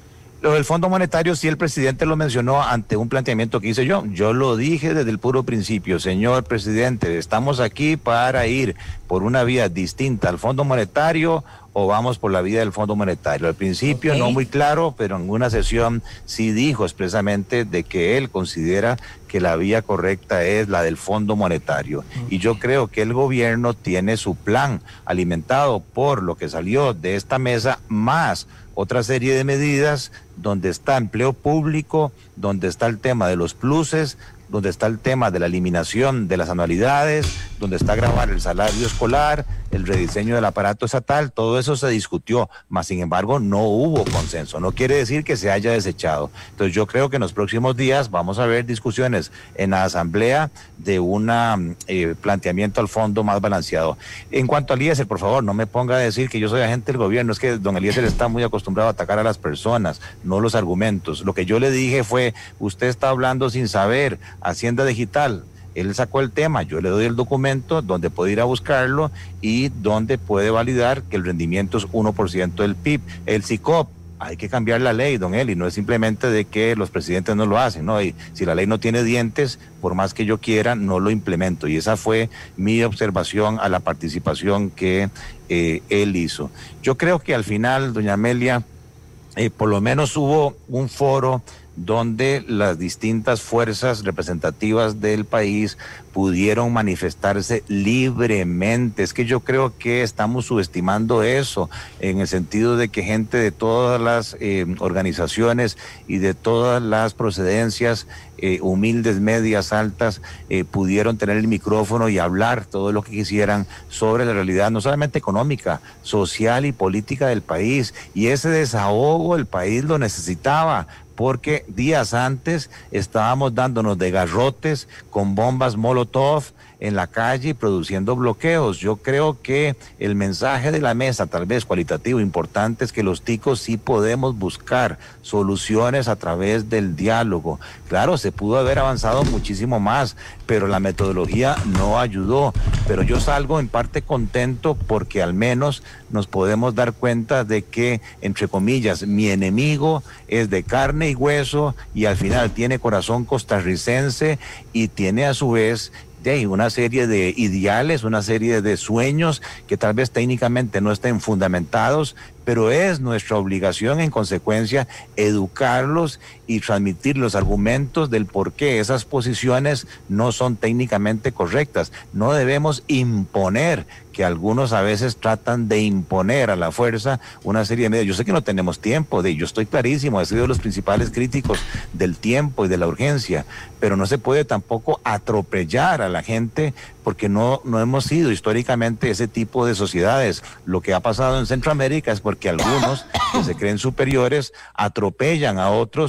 Lo del Fondo Monetario, sí, el presidente lo mencionó ante un planteamiento que hice yo. Yo lo dije desde el puro principio, señor presidente, estamos aquí para ir por una vía distinta al Fondo Monetario o vamos por la vía del Fondo Monetario. Al principio, okay, no muy claro, pero en una sesión sí dijo expresamente de que él considera que la vía correcta es la del Fondo Monetario. Okay. Y yo creo que el gobierno tiene su plan alimentado por lo que salió de esta mesa, más otra serie de medidas donde está empleo público, donde está el tema de los pluses, donde está el tema de la eliminación de las anualidades, donde está grabar el salario escolar, el rediseño del aparato estatal, todo eso se discutió, mas sin embargo no hubo consenso, no quiere decir que se haya desechado. Entonces yo creo que en los próximos días vamos a ver discusiones en la Asamblea de un eh, planteamiento al fondo más balanceado. En cuanto a Eliezer, por favor, no me ponga a decir que yo soy agente del gobierno, es que don Eliezer está muy acostumbrado a atacar a las personas, no los argumentos. Lo que yo le dije fue, usted está hablando sin saber, Hacienda Digital. Él sacó el tema, yo le doy el documento donde puede ir a buscarlo y donde puede validar que el rendimiento es uno por ciento del P I B. El SICOP, hay que cambiar la ley, don Eli, no es simplemente de que los presidentes no lo hacen, no, y si la ley no tiene dientes, por más que yo quiera, no lo implemento. Y esa fue mi observación a la participación que eh, él hizo. Yo creo que al final, doña Amelia, eh, por lo menos hubo un foro donde las distintas fuerzas representativas del país pudieron manifestarse libremente. Es que yo creo que estamos subestimando eso, en el sentido de que gente de todas las eh, organizaciones y de todas las procedencias, eh, humildes, medias, altas, eh, pudieron tener el micrófono y hablar todo lo que quisieran sobre la realidad, no solamente económica, social y política del país. Y ese desahogo el país lo necesitaba, porque días antes estábamos dándonos de garrotes con bombas Molotov en la calle y produciendo bloqueos. Yo creo que el mensaje de la mesa, tal vez cualitativo, importante, es que los ticos sí podemos buscar soluciones a través del diálogo. Claro, se pudo haber avanzado muchísimo más, pero la metodología no ayudó. Pero yo salgo en parte contento porque al menos nos podemos dar cuenta de que, entre comillas, mi enemigo es de carne y hueso y al final tiene corazón costarricense y tiene a su vez de una serie de ideales, una serie de sueños que tal vez técnicamente no estén fundamentados, pero es nuestra obligación en consecuencia educarlos y transmitir los argumentos del por qué esas posiciones no son técnicamente correctas. No debemos imponer, que algunos a veces tratan de imponer a la fuerza una serie de medidas. Yo sé que no tenemos tiempo, de, yo estoy clarísimo, he sido de los principales críticos del tiempo y de la urgencia, pero no se puede tampoco atropellar a la gente porque no, no hemos sido históricamente ese tipo de sociedades. Lo que ha pasado en Centroamérica es porque algunos que se creen superiores atropellan a otros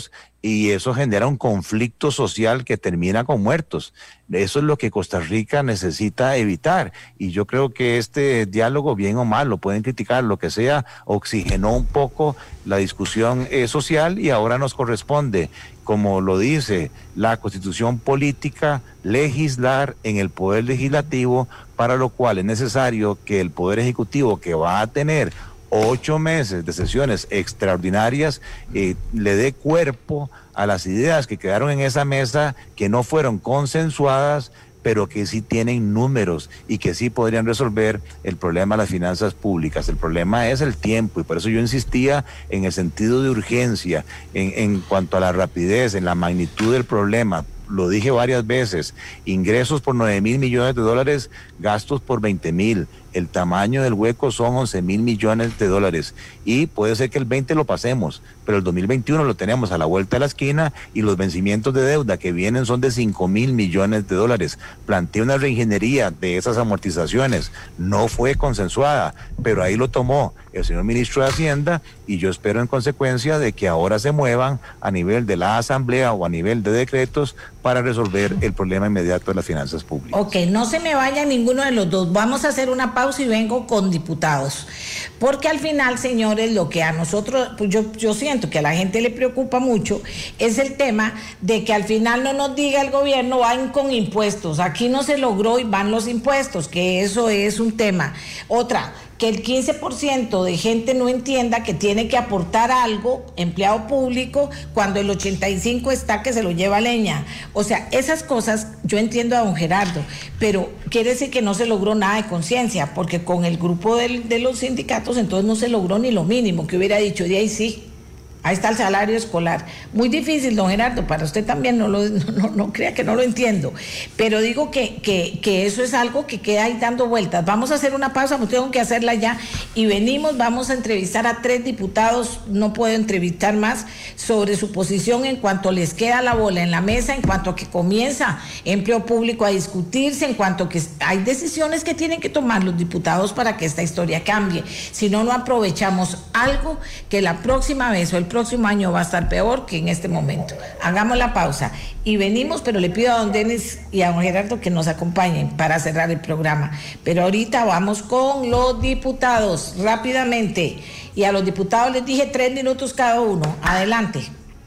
y eso genera un conflicto social que termina con muertos. Eso es lo que Costa Rica necesita evitar, y yo creo que este diálogo, bien o mal, lo pueden criticar, lo que sea, oxigenó un poco la discusión eh, social, y ahora nos corresponde, como lo dice la Constitución política, legislar en el Poder Legislativo, para lo cual es necesario que el Poder Ejecutivo, que va a tener ocho meses de sesiones extraordinarias, eh, le dé cuerpo a las ideas que quedaron en esa mesa, que no fueron consensuadas, pero que sí tienen números y que sí podrían resolver el problema de las finanzas públicas. El problema es el tiempo, y por eso yo insistía en el sentido de urgencia, en, en cuanto a la rapidez, en la magnitud del problema. Lo dije varias veces: ingresos por nueve mil millones de dólares, gastos por veinte mil. El tamaño del hueco son once mil millones de dólares, y puede ser que el veinte lo pasemos, pero el dos mil veintiuno lo tenemos a la vuelta de la esquina, y los vencimientos de deuda que vienen son de cinco mil millones de dólares. Planteé una reingeniería de esas amortizaciones, no fue consensuada, pero ahí lo tomó el señor ministro de Hacienda, y yo espero en consecuencia de que ahora se muevan a nivel de la Asamblea o a nivel de decretos para resolver el problema inmediato de las finanzas públicas. Ok, no se me vaya ninguno de los dos. Vamos a hacer una pausa y vengo con diputados. Porque al final, señores, lo que a nosotros, pues yo, yo siento que a la gente le preocupa mucho, es el tema de que al final no nos diga el gobierno, van con impuestos. Aquí no se logró y van los impuestos, que eso es un tema. Otra, que el quince por ciento de gente no entienda que tiene que aportar algo, empleado público, cuando el ochenta y cinco por ciento está que se lo lleva leña. O sea, esas cosas yo entiendo a don Gerardo, pero quiere decir que no se logró nada de conciencia, porque con el grupo del, de los sindicatos entonces no se logró ni lo mínimo, que hubiera dicho, de ahí sí. Ahí está el salario escolar. Muy difícil, don Gerardo, para usted también, no, lo, no, no crea que no lo entiendo. Pero digo que, que, que eso es algo que queda ahí dando vueltas. Vamos a hacer una pausa, pues tengo que hacerla ya. Y venimos, vamos a entrevistar a tres diputados, no puedo entrevistar más, sobre su posición en cuanto les queda la bola en la mesa, en cuanto a que comienza empleo público a discutirse, en cuanto a que hay decisiones que tienen que tomar los diputados para que esta historia cambie. Si no, no aprovechamos algo que la próxima vez o el próximo año va a estar peor que en este momento. Hagamos la pausa y venimos, pero le pido a don Denis y a don Gerardo que nos acompañen para cerrar el programa. Pero ahorita vamos con los diputados rápidamente, y a los diputados les dije tres minutos cada uno. Adelante.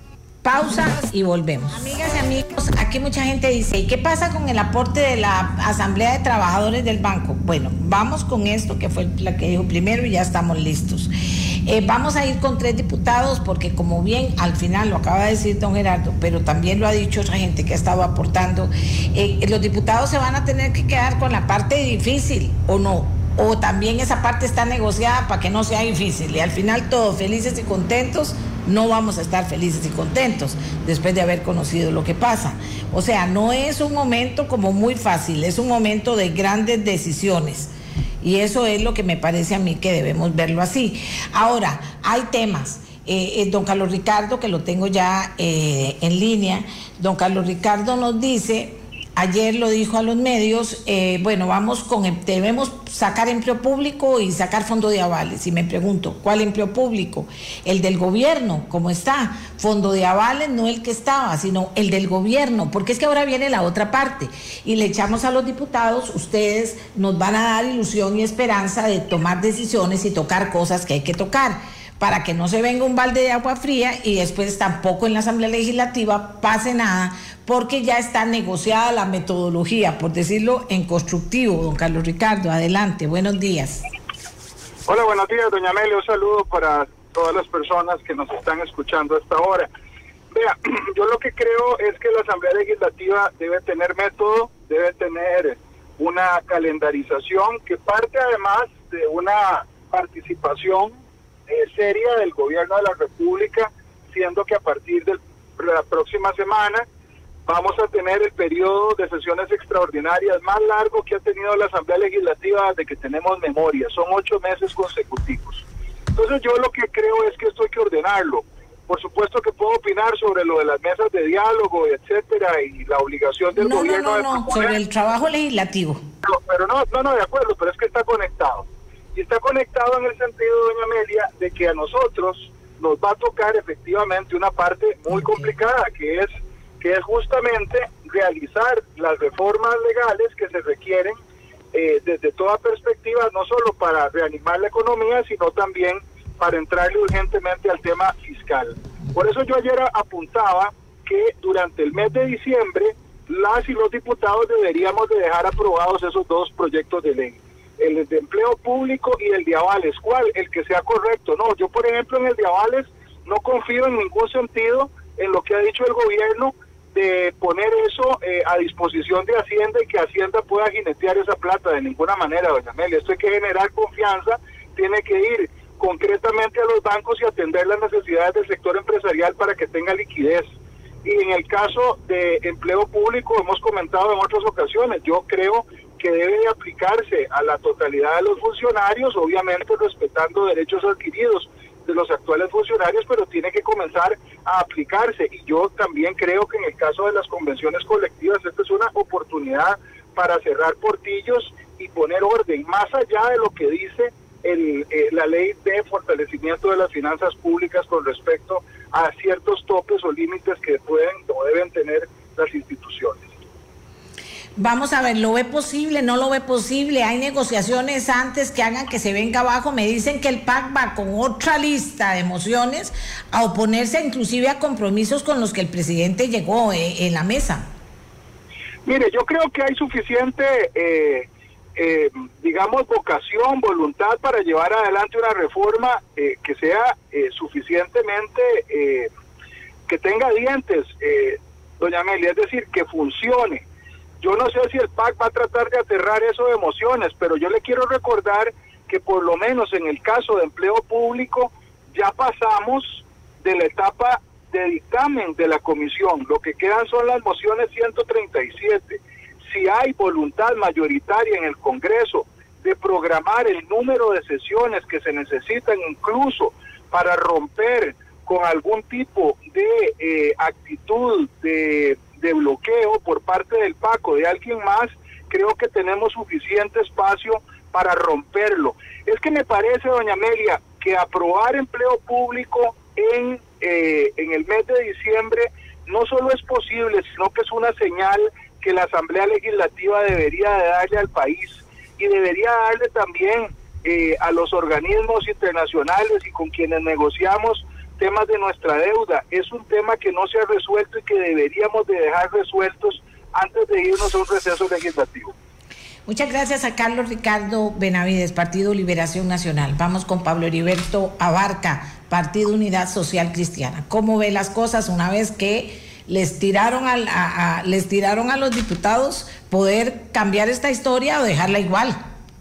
Pausa y volvemos. Amigas y amigos, aquí mucha gente dice, ¿y qué pasa con el aporte de la Asamblea de Trabajadores del Banco? Bueno, vamos con esto, que fue la que dijo primero, y ya estamos listos. Eh, vamos a ir con tres diputados, porque como bien al final lo acaba de decir don Gerardo, pero también lo ha dicho otra gente que ha estado aportando, eh, los diputados se van a tener que quedar con la parte difícil, ¿o no? O también esa parte está negociada para que no sea difícil, y al final todos felices y contentos. No vamos a estar felices y contentos después de haber conocido lo que pasa. O sea, no es un momento como muy fácil, es un momento de grandes decisiones. Y eso es lo que me parece a mí que debemos verlo así. Ahora, hay temas. Eh, eh, don Carlos Ricardo, que lo tengo ya eh, en línea, don Carlos Ricardo nos dice, ayer lo dijo a los medios, eh, bueno, vamos con, debemos sacar empleo público y sacar fondo de avales. Y me pregunto, ¿cuál empleo público? El del gobierno, ¿cómo está? Fondo de avales, no el que estaba, sino el del gobierno, porque es que ahora viene la otra parte. Y le echamos a los diputados, ustedes nos van a dar ilusión y esperanza de tomar decisiones y tocar cosas que hay que tocar, para que no se venga un balde de agua fría y después tampoco en la Asamblea Legislativa pase nada, porque ya está negociada la metodología, por decirlo en constructivo. Don Carlos Ricardo, adelante, buenos días. Hola, buenos días, doña Amelia, un saludo para todas las personas que nos están escuchando a esta hora. Vea, yo lo que creo es que la Asamblea Legislativa debe tener método, debe tener una calendarización que parte además de una participación Eh, seria del gobierno de la República, siendo que a partir de la próxima semana vamos a tener el periodo de sesiones extraordinarias más largo que ha tenido la Asamblea Legislativa desde que tenemos memoria, son ocho meses consecutivos. Entonces yo lo que creo es que esto hay que ordenarlo. Por supuesto que puedo opinar sobre lo de las mesas de diálogo, etcétera, y la obligación del no, gobierno no, no, de no, proponer, sobre el trabajo legislativo. Pero, pero no, no, no, de acuerdo, pero es que está conectado. Y está conectado en el sentido, doña Amelia, de que a nosotros nos va a tocar efectivamente una parte muy complicada, que es, que es justamente realizar las reformas legales que se requieren eh, desde toda perspectiva, no solo para reanimar la economía, sino también para entrarle urgentemente al tema fiscal. Por eso yo ayer apuntaba que durante el mes de diciembre las y los diputados deberíamos de dejar aprobados esos dos proyectos de ley, el de empleo público y el de avales. ¿Cuál? El que sea correcto. No, yo por ejemplo en el de avales no confío en ningún sentido en lo que ha dicho el gobierno de poner eso eh, a disposición de Hacienda y que Hacienda pueda jinetear esa plata. De ninguna manera, doña Amelia. Esto hay que generar confianza, tiene que ir concretamente a los bancos y atender las necesidades del sector empresarial para que tenga liquidez. Y en el caso de empleo público, hemos comentado en otras ocasiones, yo creo que debe de aplicarse a la totalidad de los funcionarios, obviamente respetando derechos adquiridos de los actuales funcionarios, pero tiene que comenzar a aplicarse. Y yo también creo que en el caso de las convenciones colectivas, esta es una oportunidad para cerrar portillos y poner orden, más allá de lo que dice el, eh, la ley de fortalecimiento de las finanzas públicas con respecto a ciertos topes o límites que pueden o deben tener las instituciones. Vamos a ver, ¿lo ve posible? ¿No lo ve posible? ¿Hay negociaciones antes que hagan que se venga abajo? Me dicen que el P A C va con otra lista de mociones a oponerse inclusive a compromisos con los que el presidente llegó eh, en la mesa. Mire, yo creo que hay suficiente, eh, eh, digamos, vocación, voluntad para llevar adelante una reforma eh, que sea eh, suficientemente, eh, que tenga dientes, eh, doña Amelia, es decir, que funcione. Yo no sé si el P A C va a tratar de aterrar eso de emociones, pero yo le quiero recordar que por lo menos en el caso de empleo público ya pasamos de la etapa de dictamen de la comisión. Lo que quedan son las mociones ciento treinta y siete. Si hay voluntad mayoritaria en el Congreso de programar el número de sesiones que se necesitan incluso para romper con algún tipo de eh, actitud de... de bloqueo por parte del P A C o de alguien más, creo que tenemos suficiente espacio para romperlo. Es que me parece, doña Amelia, que aprobar empleo público en, eh, en el mes de diciembre no solo es posible, sino que es una señal que la Asamblea Legislativa debería de darle al país y debería darle también eh, a los organismos internacionales y con quienes negociamos temas de nuestra deuda. Es un tema que no se ha resuelto y que deberíamos de dejar resueltos antes de irnos a un receso legislativo. Muchas gracias a Carlos Ricardo Benavides, Partido Liberación Nacional. Vamos con Pablo Heriberto Abarca, Partido Unidad Social Cristiana. ¿Cómo ve las cosas una vez que les tiraron al, a, a, les tiraron a los diputados poder cambiar esta historia o dejarla igual?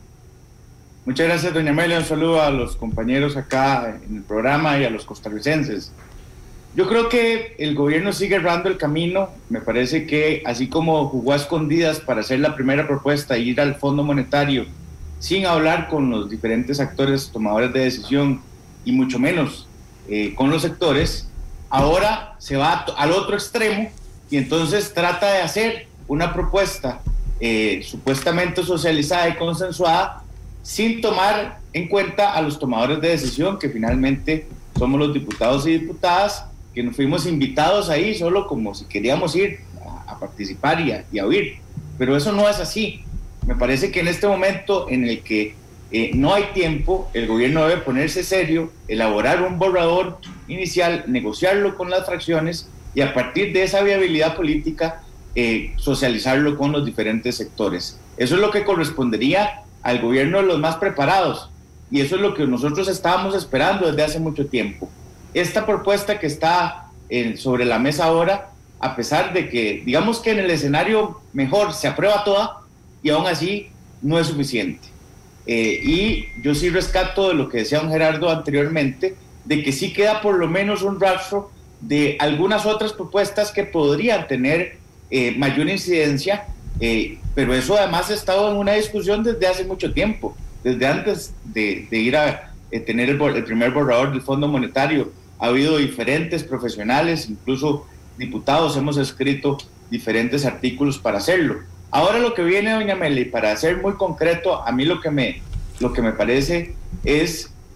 Muchas gracias, doña Amelia. Un saludo a los compañeros acá en el programa y a los costarricenses. Yo creo que el gobierno sigue errando el camino. Me parece que así como jugó a escondidas para hacer la primera propuesta e ir al Fondo Monetario sin hablar con los diferentes actores tomadores de decisión y mucho menos eh, con los sectores, ahora se va al otro extremo y entonces trata de hacer una propuesta eh, supuestamente socializada y consensuada sin tomar en cuenta a los tomadores de decisión, que finalmente somos los diputados y diputadas, que nos fuimos invitados ahí solo como si queríamos ir a, a participar y a, y a oír. Pero eso no es así. Me parece que en este momento en el que eh, no hay tiempo, el gobierno debe ponerse serio, elaborar un borrador inicial, negociarlo con las fracciones y a partir de esa viabilidad política, eh, socializarlo con los diferentes sectores. Eso es lo que correspondería al gobierno de los más preparados, y eso es lo que nosotros estábamos esperando desde hace mucho tiempo. Esta propuesta que está eh, sobre la mesa ahora, a pesar de que, digamos que en el escenario mejor se aprueba toda, y aún así no es suficiente. Eh, y yo sí rescato de lo que decía don Gerardo anteriormente, de que sí queda por lo menos un rastro de algunas otras propuestas que podrían tener eh, mayor incidencia. Eh, pero eso además ha estado en una discusión desde hace mucho tiempo, desde antes de, de ir a eh, tener el, el primer borrador del Fondo Monetario. Ha habido diferentes profesionales, incluso diputados, hemos escrito diferentes artículos para hacerlo. Ahora lo que viene, doña Meli, para ser muy concreto, a mí lo que me, lo que me parece es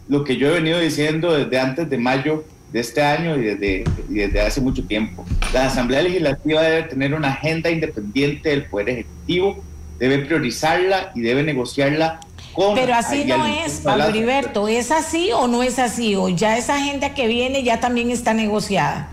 lo que yo he venido diciendo desde antes de mayo de este año y desde, y desde hace mucho tiempo. La Asamblea Legislativa debe tener una agenda independiente del Poder Ejecutivo, debe priorizarla y debe negociarla con... Pero así no es, Pablo Heriberto, ¿es así o no es así? ¿O ya esa agenda que viene ya también está negociada?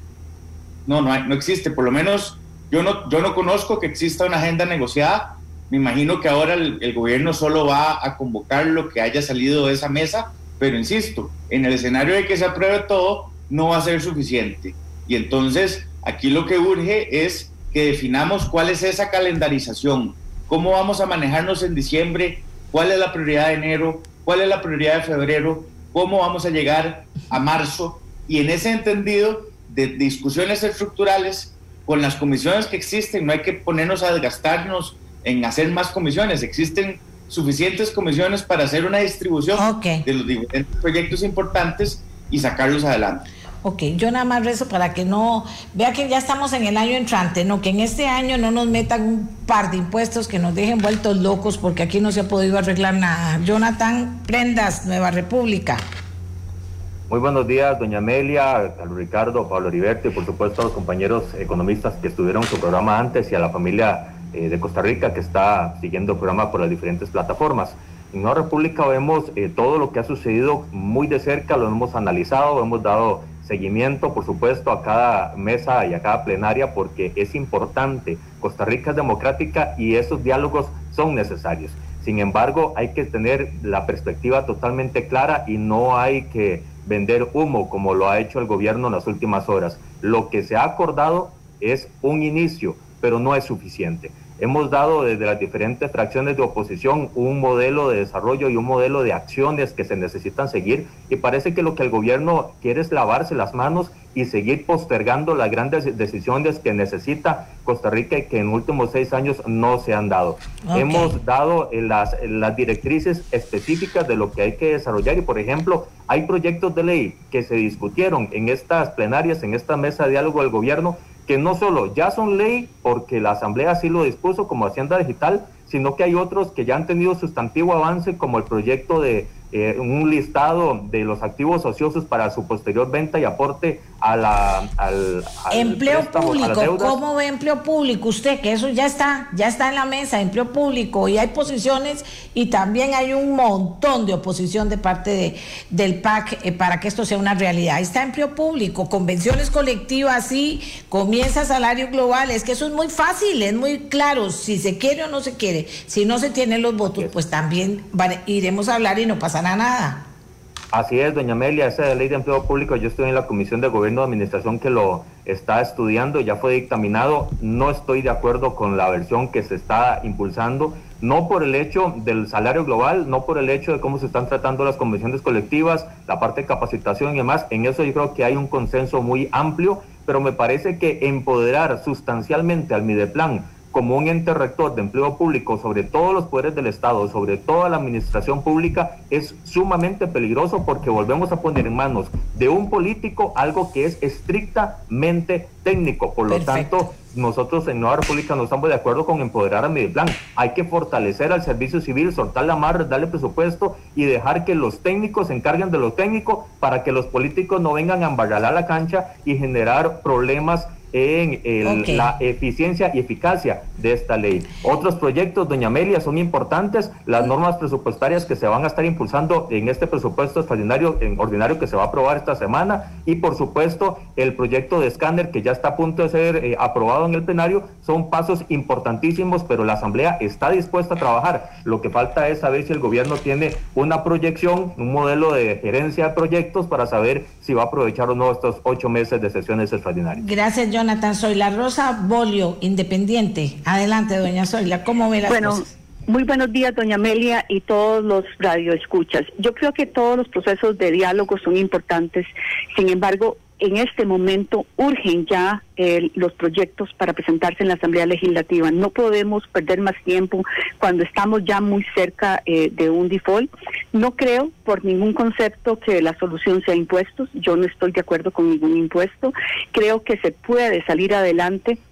No, no, hay, no existe, por lo menos yo no, yo no conozco que exista una agenda negociada. Me imagino que ahora el, el gobierno solo va a convocar lo que haya salido de esa mesa, pero insisto, en el escenario de que se apruebe todo, no va a ser suficiente. Y entonces, aquí lo que urge es que definamos cuál es esa calendarización, cómo vamos a manejarnos en diciembre, cuál es la prioridad de enero, cuál es la prioridad de febrero, cómo vamos a llegar a marzo, y en ese entendido de discusiones estructurales con las comisiones que existen, no hay que ponernos a desgastarnos en hacer más comisiones, existen suficientes comisiones para hacer una distribución okay. de los diferentes proyectos importantes y sacarlos adelante. Ok, yo nada más rezo para que no, vea que ya estamos en el año entrante, no, que en este año no nos metan un par de impuestos que nos dejen vueltos locos, porque aquí no se ha podido arreglar nada. Jonathan Prendas, Nueva República. Muy buenos días, doña Amelia, a Ricardo, Pablo Heriberto y por supuesto a los compañeros economistas que estuvieron en su programa antes y a la familia eh, de Costa Rica que está siguiendo el programa por las diferentes plataformas. En Nueva República vemos eh, todo lo que ha sucedido muy de cerca, lo hemos analizado, hemos dado seguimiento, por supuesto, a cada mesa y a cada plenaria porque es importante. Costa Rica es democrática y esos diálogos son necesarios. Sin embargo, hay que tener la perspectiva totalmente clara y no hay que vender humo como lo ha hecho el gobierno en las últimas horas. Lo que se ha acordado es un inicio, pero no es suficiente. Hemos dado desde las diferentes fracciones de oposición un modelo de desarrollo y un modelo de acciones que se necesitan seguir y parece que lo que el gobierno quiere es lavarse las manos y seguir postergando las grandes decisiones que necesita Costa Rica y que en los últimos seis años no se han dado. Okay. Hemos dado las, las directrices específicas de lo que hay que desarrollar y, por ejemplo, hay proyectos de ley que se discutieron en estas plenarias, en esta mesa de diálogo del gobierno, que no solo ya son ley porque la Asamblea así lo dispuso como Hacienda Digital, sino que hay otros que ya han tenido sustantivo avance como el proyecto de eh, un listado de los activos ociosos para su posterior venta y aporte a la, al, al empleo préstamo, público. ¿Cómo ve empleo público usted? Que eso ya está, ya está en la mesa, empleo público, y hay posiciones y también hay un montón de oposición de parte de, del P A C eh, para que esto sea una realidad. Ahí está empleo público, convenciones colectivas, sí, comienza salario global, es que eso es muy fácil, es muy claro, si se quiere o no se quiere, si no se tienen los votos, pues también van, iremos a hablar y no pasará nada. Así es, doña Amelia, esa ley de empleo público, yo estoy en la Comisión de Gobierno de Administración que lo está estudiando, ya fue dictaminado, no estoy de acuerdo con la versión que se está impulsando, no por el hecho del salario global, no por el hecho de cómo se están tratando las convenciones colectivas, la parte de capacitación y demás, en eso yo creo que hay un consenso muy amplio, pero me parece que empoderar sustancialmente al Mideplan como un ente rector de empleo público sobre todos los poderes del Estado, sobre toda la administración pública, es sumamente peligroso porque volvemos a poner en manos de un político algo que es estrictamente técnico. Por lo Perfecto. tanto, nosotros en Nueva República no estamos de acuerdo con empoderar a Mideplan. Hay que fortalecer al servicio civil, soltar la amarra, darle presupuesto y dejar que los técnicos se encarguen de lo técnico para que los políticos no vengan a embarrar la cancha y generar problemas en el, okay. la eficiencia y eficacia de esta ley. Otros proyectos, doña Amelia, son importantes, las normas presupuestarias que se van a estar impulsando en este presupuesto extraordinario, en ordinario que se va a aprobar esta semana, y por supuesto el proyecto de escáner que ya está a punto de ser eh, aprobado en el plenario, son pasos importantísimos, pero la Asamblea está dispuesta a trabajar. Lo que falta es saber si el gobierno tiene una proyección, un modelo de gerencia de proyectos para saber si va a aprovechar o no estos ocho meses de sesiones extraordinarias. Gracias, Jonathan. Zoila Rosa Bolio, independiente. Adelante, doña Zoila, ¿cómo ve las bueno, cosas? Muy buenos días, doña Amelia, y todos los radioescuchas. Yo creo que todos los procesos de diálogo son importantes. Sin embargo, en este momento urgen ya eh, los proyectos para presentarse en la Asamblea Legislativa. No podemos perder más tiempo cuando estamos ya muy cerca eh, de un default. No creo por ningún concepto que la solución sea impuestos. Yo no estoy de acuerdo con ningún impuesto. Creo que se puede salir adelante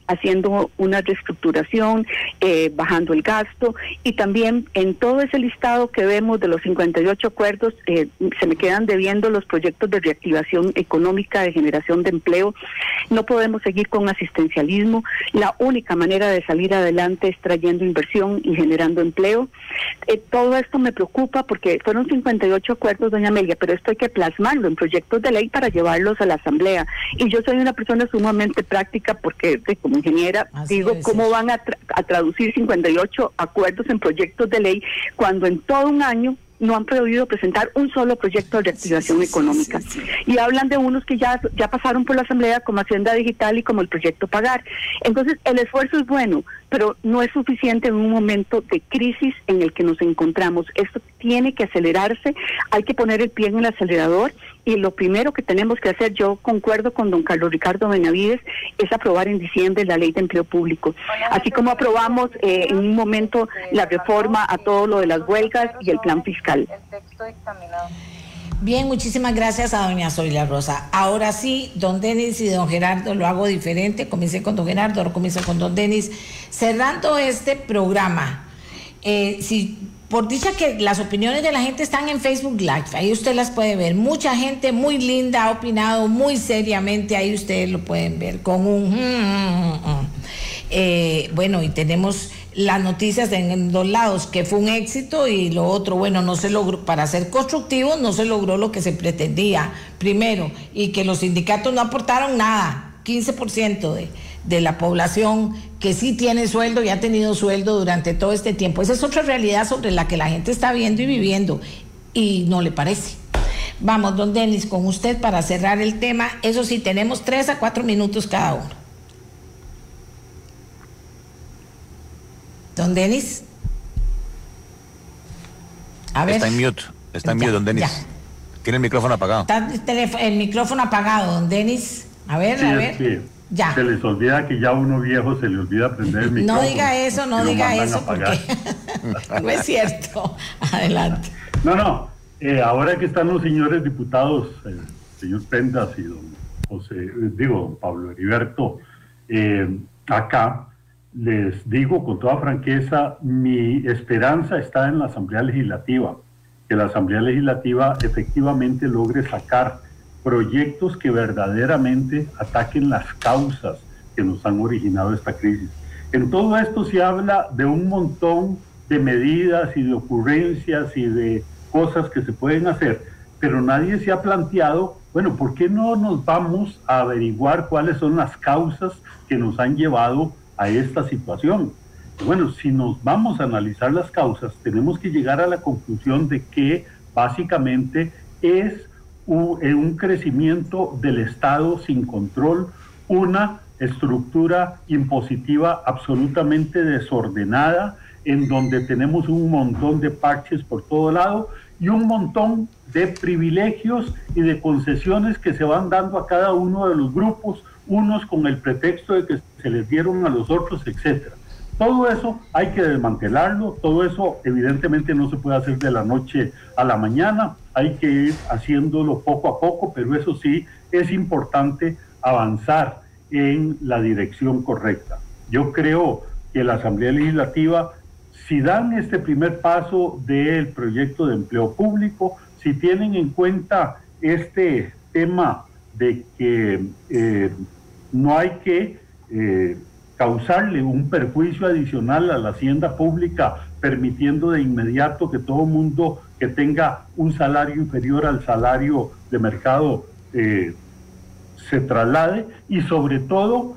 haciendo una reestructuración, eh, bajando el gasto, y también en todo ese listado que vemos de los cincuenta y ocho acuerdos, eh, se me quedan debiendo los proyectos de reactivación económica, de generación de empleo. No podemos seguir con asistencialismo. La única manera de salir adelante es trayendo inversión y generando empleo. Eh, todo esto me preocupa porque fueron cincuenta y ocho acuerdos, doña Amelia, pero esto hay que plasmarlo en proyectos de ley para llevarlos a la Asamblea. Y yo soy una persona sumamente práctica porque de, como ingeniera Así digo cómo van a, tra a traducir cincuenta y ocho acuerdos en proyectos de ley cuando en todo un año no han podido presentar un solo proyecto de reactivación sí, sí, económica. Sí, sí, sí. Y hablan de unos que ya, ya pasaron por la Asamblea, como Hacienda Digital y como el proyecto Pagar. Entonces, el esfuerzo es bueno, pero no es suficiente en un momento de crisis en el que nos encontramos. Esto tiene que acelerarse, hay que poner el pie en el acelerador, y lo primero que tenemos que hacer, yo concuerdo con don Carlos Ricardo Benavides, es aprobar en diciembre la ley de empleo público. Así como aprobamos eh, en un momento la reforma a todo lo de las huelgas y el plan fiscal. Bien, muchísimas gracias a doña Zoila Rosa. Ahora sí, don Denis y don Gerardo, lo hago diferente. Comencé con don Gerardo, ahora comienzo con don Denis. Cerrando este programa, eh, si por dicha que las opiniones de la gente están en Facebook Live, ahí usted las puede ver. Mucha gente muy linda ha opinado muy seriamente, ahí ustedes lo pueden ver con un... Mm, mm, mm. Eh, bueno, y tenemos las noticias en, en dos lados, que fue un éxito, y lo otro, bueno, no se logró, para ser constructivos, no se logró lo que se pretendía, primero, y que los sindicatos no aportaron nada, quince por ciento de, de la población que sí tiene sueldo y ha tenido sueldo durante todo este tiempo. Esa es otra realidad sobre la que la gente está viendo y viviendo, y no le parece. Vamos, don Denis, con usted para cerrar el tema. Eso sí, tenemos tres a cuatro minutos cada uno. Don Denis. A ver. Está en mute, está en ya, mute, don Denis. Ya. Tiene el micrófono apagado. Está el, el micrófono apagado, don Denis. A ver, sí, a ver. Sí. Ya. Se les olvida que ya uno viejo se le olvida prender el micrófono. No diga eso, no diga eso, porque no es cierto. Adelante. No, no. Eh, ahora que están los señores diputados, el señor Pendas y don José, digo, don Pablo Heriberto, eh, acá, les digo con toda franqueza, mi esperanza está en la Asamblea Legislativa, que la Asamblea Legislativa efectivamente logre sacar proyectos que verdaderamente ataquen las causas que nos han originado esta crisis. En todo esto se habla de un montón de medidas y de ocurrencias y de cosas que se pueden hacer, pero nadie se ha planteado, bueno, ¿por qué no nos vamos a averiguar cuáles son las causas que nos han llevado a esta situación? Bueno, si nos vamos a analizar las causas, tenemos que llegar a la conclusión de que básicamente es un, un crecimiento del Estado sin control, una estructura impositiva absolutamente desordenada, en donde tenemos un montón de parches por todo lado y un montón de privilegios y de concesiones que se van dando a cada uno de los grupos, unos con el pretexto de que se les dieron a los otros, etcétera. Todo eso hay que desmantelarlo, todo eso evidentemente no se puede hacer de la noche a la mañana, hay que ir haciéndolo poco a poco, pero eso sí, es importante avanzar en la dirección correcta. Yo creo que la Asamblea Legislativa, si dan este primer paso del proyecto de empleo público, si tienen en cuenta este tema de que eh, no hay que eh, causarle un perjuicio adicional a la hacienda pública, permitiendo de inmediato que todo mundo que tenga un salario inferior al salario de mercado eh, se traslade, y sobre todo,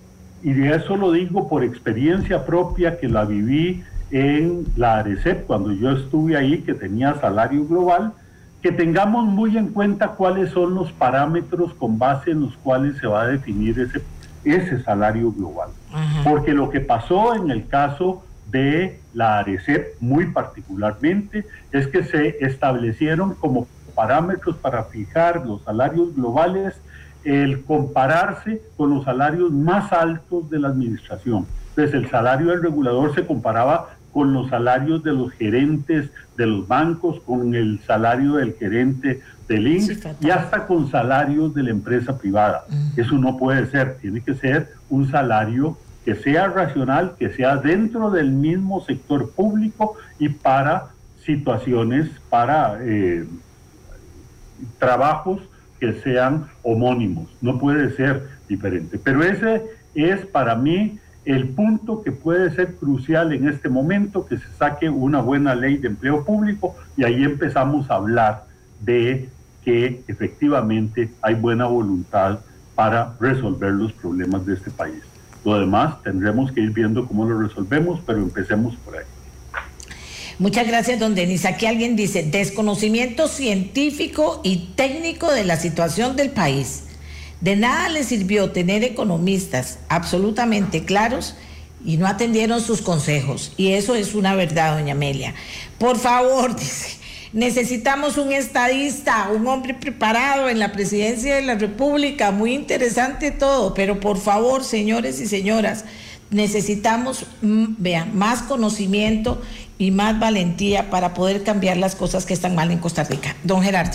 y de eso lo digo por experiencia propia que la viví en la ARECEP, cuando yo estuve ahí, que tenía salario global, que tengamos muy en cuenta cuáles son los parámetros con base en los cuales se va a definir ese, ese salario global. Ajá. Porque lo que pasó en el caso de la ARECEP, muy particularmente, es que se establecieron como parámetros para fijar los salarios globales el compararse con los salarios más altos de la administración. Entonces el salario del regulador se comparaba con los salarios de los gerentes de los bancos, con el salario del gerente del I N S S y hasta con salarios de la empresa privada. Uh-huh. Eso no puede ser, tiene que ser un salario que sea racional, que sea dentro del mismo sector público y para situaciones, para eh, trabajos que sean homónimos, no puede ser diferente. Pero ese es para mí el punto que puede ser crucial en este momento, que se saque una buena ley de empleo público y ahí empezamos a hablar de que efectivamente hay buena voluntad para resolver los problemas de este país. Lo demás tendremos que ir viendo cómo lo resolvemos, pero empecemos por ahí. Muchas gracias, don Denis. Aquí alguien dice, desconocimiento científico y técnico de la situación del país. De nada les sirvió tener economistas absolutamente claros y no atendieron sus consejos. Y eso es una verdad, doña Amelia. Por favor, dice, necesitamos un estadista, un hombre preparado en la presidencia de la República. Muy interesante todo, pero por favor, señores y señoras, necesitamos, vean, más conocimiento y más valentía para poder cambiar las cosas que están mal en Costa Rica. Don Gerardo.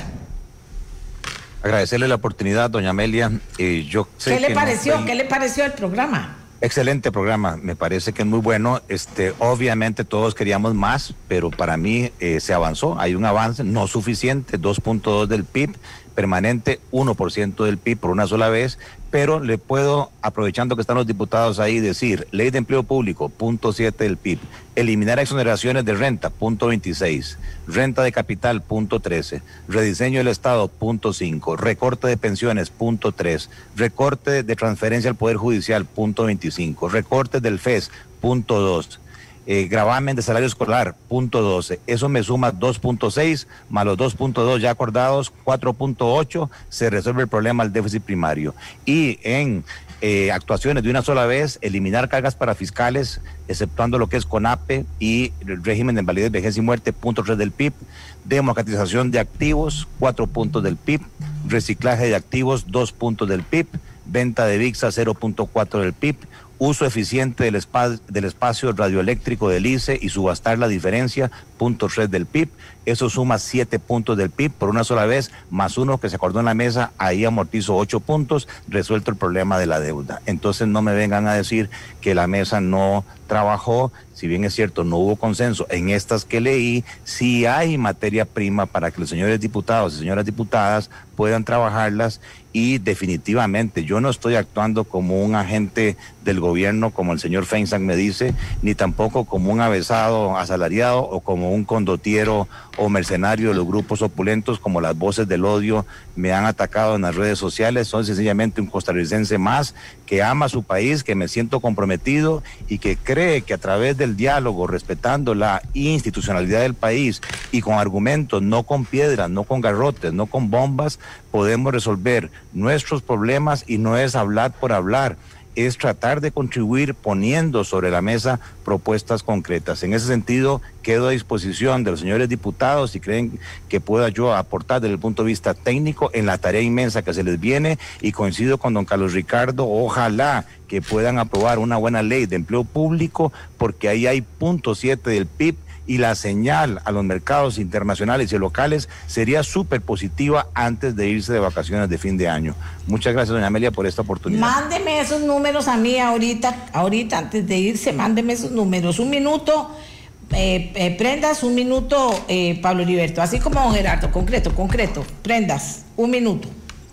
Agradecerle la oportunidad, doña Amelia. Eh, yo sé ¿Qué le que pareció? no... ¿Qué le pareció el programa? Excelente programa, me parece que es muy bueno. Este, obviamente todos queríamos más, pero para mí eh, se avanzó. Hay un avance, no suficiente, dos punto dos del P I B permanente, uno por ciento del P I B por una sola vez, pero le puedo, aprovechando que están los diputados ahí, decir, ley de empleo público, punto siete del P I B, eliminar exoneraciones de renta, punto veintiséis, renta de capital, punto trece, rediseño del Estado, punto cinco, recorte de pensiones, punto tres, recorte de transferencia al Poder Judicial, punto veinticinco, recorte del F E S, punto dos, Eh, gravamen de salario escolar, punto doce, eso me suma dos punto seis, más los dos punto dos ya acordados, cuatro punto ocho, se resuelve el problema del déficit primario. Y en eh, actuaciones de una sola vez, eliminar cargas para fiscales, exceptuando lo que es CONAPE y el régimen de invalidez, vejez y muerte, punto tres del P I B, democratización de activos, cuatro puntos del P I B, reciclaje de activos, dos puntos del P I B, venta de VIXA, cero punto cuatro del P I B, uso eficiente del, espa del espacio radioeléctrico del I C E y subastar la diferencia, punto tres del P I B, eso suma siete puntos del P I B por una sola vez, más uno que se acordó en la mesa, ahí amortizo ocho puntos, resuelto el problema de la deuda. Entonces no me vengan a decir que la mesa no trabajó, si bien es cierto, no hubo consenso en estas que leí, sí hay materia prima para que los señores diputados y señoras diputadas puedan trabajarlas y definitivamente yo no estoy actuando como un agente del gobierno, como el señor Feinsack me dice, ni tampoco como un avesado asalariado o como un condotiero o mercenario de los grupos opulentos, como las voces del odio me han atacado en las redes sociales. Soy sencillamente un costarricense más que ama su país, que me siento comprometido y que cree que a través del diálogo, respetando la institucionalidad del país y con argumentos, no con piedras, no con garrotes, no con bombas, podemos resolver nuestros problemas. Y no es hablar por hablar, es tratar de contribuir poniendo sobre la mesa propuestas concretas. En ese sentido, quedo a disposición de los señores diputados si creen que pueda yo aportar desde el punto de vista técnico en la tarea inmensa que se les viene, y coincido con don Carlos Ricardo, ojalá que puedan aprobar una buena ley de empleo público, porque ahí hay punto siete del P I B y la señal a los mercados internacionales y locales sería súper positiva antes de irse de vacaciones de fin de año. Muchas gracias, doña Amelia, por esta oportunidad. Mándeme esos números a mí ahorita, ahorita antes de irse, mándeme esos números. Un minuto, eh, eh, Prendas, un minuto, eh, Pablo Heriberto, así como don Gerardo, concreto, concreto, Prendas, un minuto.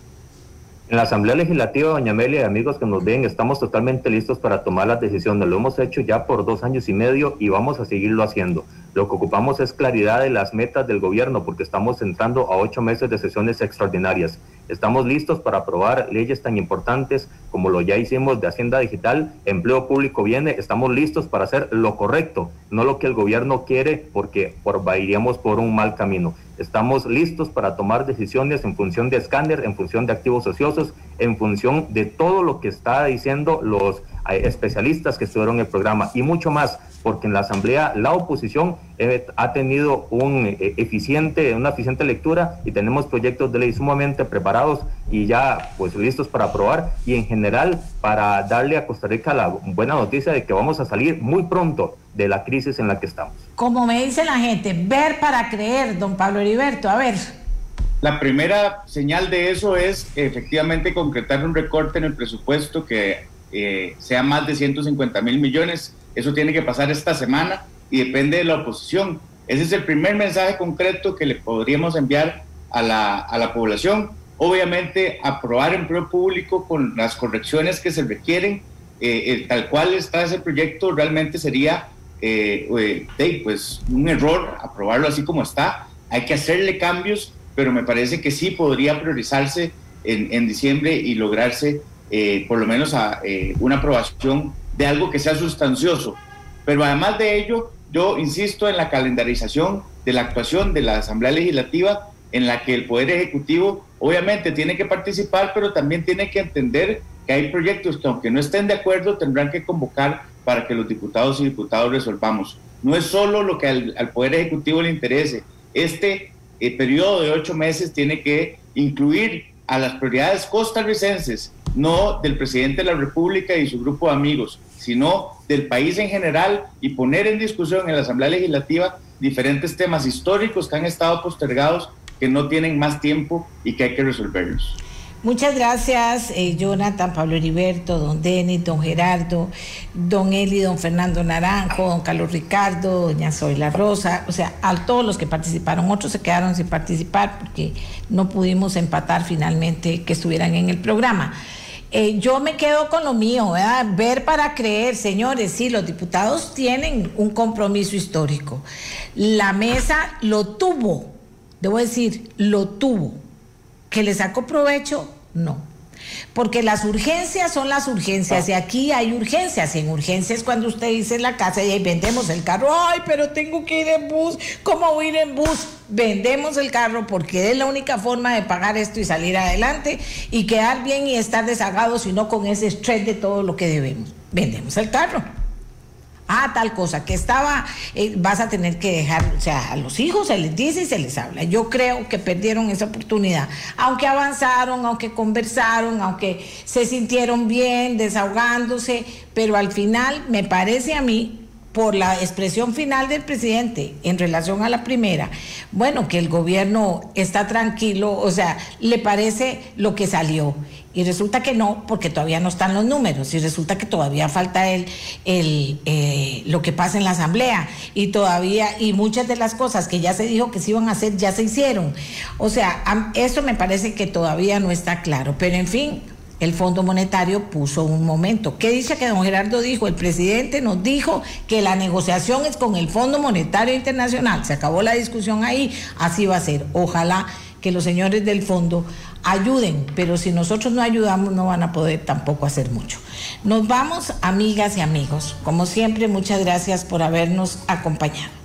En la Asamblea Legislativa, doña Amelia y amigos que nos ven, estamos totalmente listos para tomar las decisiones. Lo hemos hecho ya por dos años y medio y vamos a seguirlo haciendo. Lo que ocupamos es claridad de las metas del gobierno, porque estamos entrando a ocho meses de sesiones extraordinarias. Estamos listos para aprobar leyes tan importantes como lo ya hicimos de Hacienda Digital, empleo público viene, estamos listos para hacer lo correcto, no lo que el gobierno quiere, porque por, iríamos por un mal camino. Estamos listos para tomar decisiones en función de escáner, en función de activos ociosos, en función de todo lo que está diciendo los especialistas que estuvieron en el programa y mucho más. porque en la Asamblea la oposición eh, ha tenido un, eh, eficiente, una eficiente lectura y tenemos proyectos de ley sumamente preparados y ya pues listos para aprobar, y en general para darle a Costa Rica la buena noticia de que vamos a salir muy pronto de la crisis en la que estamos. Como me dice la gente, ver para creer, don Pablo Heriberto, a ver. La primera señal de eso es efectivamente concretar un recorte en el presupuesto que eh, sea más de ciento cincuenta mil millones. Eso tiene que pasar esta semana y depende de la oposición. Ese es el primer mensaje concreto que le podríamos enviar a la, a la población. Obviamente, aprobar empleo público con las correcciones que se requieren, eh, eh, tal cual está ese proyecto, realmente sería eh, eh, pues, un error aprobarlo así como está. Hay que hacerle cambios, pero me parece que sí podría priorizarse en, en diciembre y lograrse eh, por lo menos a, eh, una aprobación de algo que sea sustancioso. Pero además de ello, yo insisto en la calendarización de la actuación de la Asamblea Legislativa, en la que el Poder Ejecutivo obviamente tiene que participar, pero también tiene que entender que hay proyectos que, aunque no estén de acuerdo, tendrán que convocar para que los diputados y diputados resolvamos. No es solo lo que al, al Poder Ejecutivo le interese. Este eh, periodo de ocho meses tiene que incluir a las prioridades costarricenses, no del presidente de la República y su grupo de amigos, sino del país en general, y poner en discusión en la Asamblea Legislativa diferentes temas históricos que han estado postergados, que no tienen más tiempo y que hay que resolverlos. Muchas gracias, eh, Jonathan, Pablo Heriberto, don Denis, don Gerardo, don Eli, don Fernando Naranjo, don Carlos Ricardo, doña Zoila Rosa, o sea, a todos los que participaron. Otros se quedaron sin participar porque no pudimos empatar finalmente que estuvieran en el programa. Eh, yo me quedo con lo mío, ¿verdad? Ver para creer, señores. Sí, los diputados tienen un compromiso histórico. La mesa lo tuvo, debo decir, lo tuvo. ¿Que le sacó provecho? No. Porque las urgencias son las urgencias, y aquí hay urgencias. Y en urgencias, cuando usted dice en la casa, y ahí vendemos el carro, ay, pero tengo que ir en bus, ¿cómo voy a ir en bus? Vendemos el carro porque es la única forma de pagar esto y salir adelante y quedar bien y estar desagados, y no con ese estrés de todo lo que debemos. Vendemos el carro. Ah, tal cosa, que estaba, eh, vas a tener que dejar, o sea, a los hijos se les dice y se les habla. Yo creo que perdieron esa oportunidad, aunque avanzaron, aunque conversaron, aunque se sintieron bien, desahogándose, pero al final, me parece a mí, por la expresión final del presidente en relación a la primera, bueno, que el gobierno está tranquilo, o sea, le parece lo que salió. Y resulta que no, porque todavía no están los números, y resulta que todavía falta el, el, eh, lo que pasa en la Asamblea, y todavía, y muchas de las cosas que ya se dijo que se iban a hacer, ya se hicieron. O sea, eso me parece que todavía no está claro, pero en fin, el Fondo Monetario puso un momento. ¿Qué dice que don Gerardo dijo? El presidente nos dijo que la negociación es con el Fondo Monetario Internacional. Se acabó la discusión ahí, así va a ser. Ojalá que los señores del fondo ayuden, pero si nosotros no ayudamos no van a poder tampoco hacer mucho. Nos vamos, amigas y amigos. Como siempre, muchas gracias por habernos acompañado.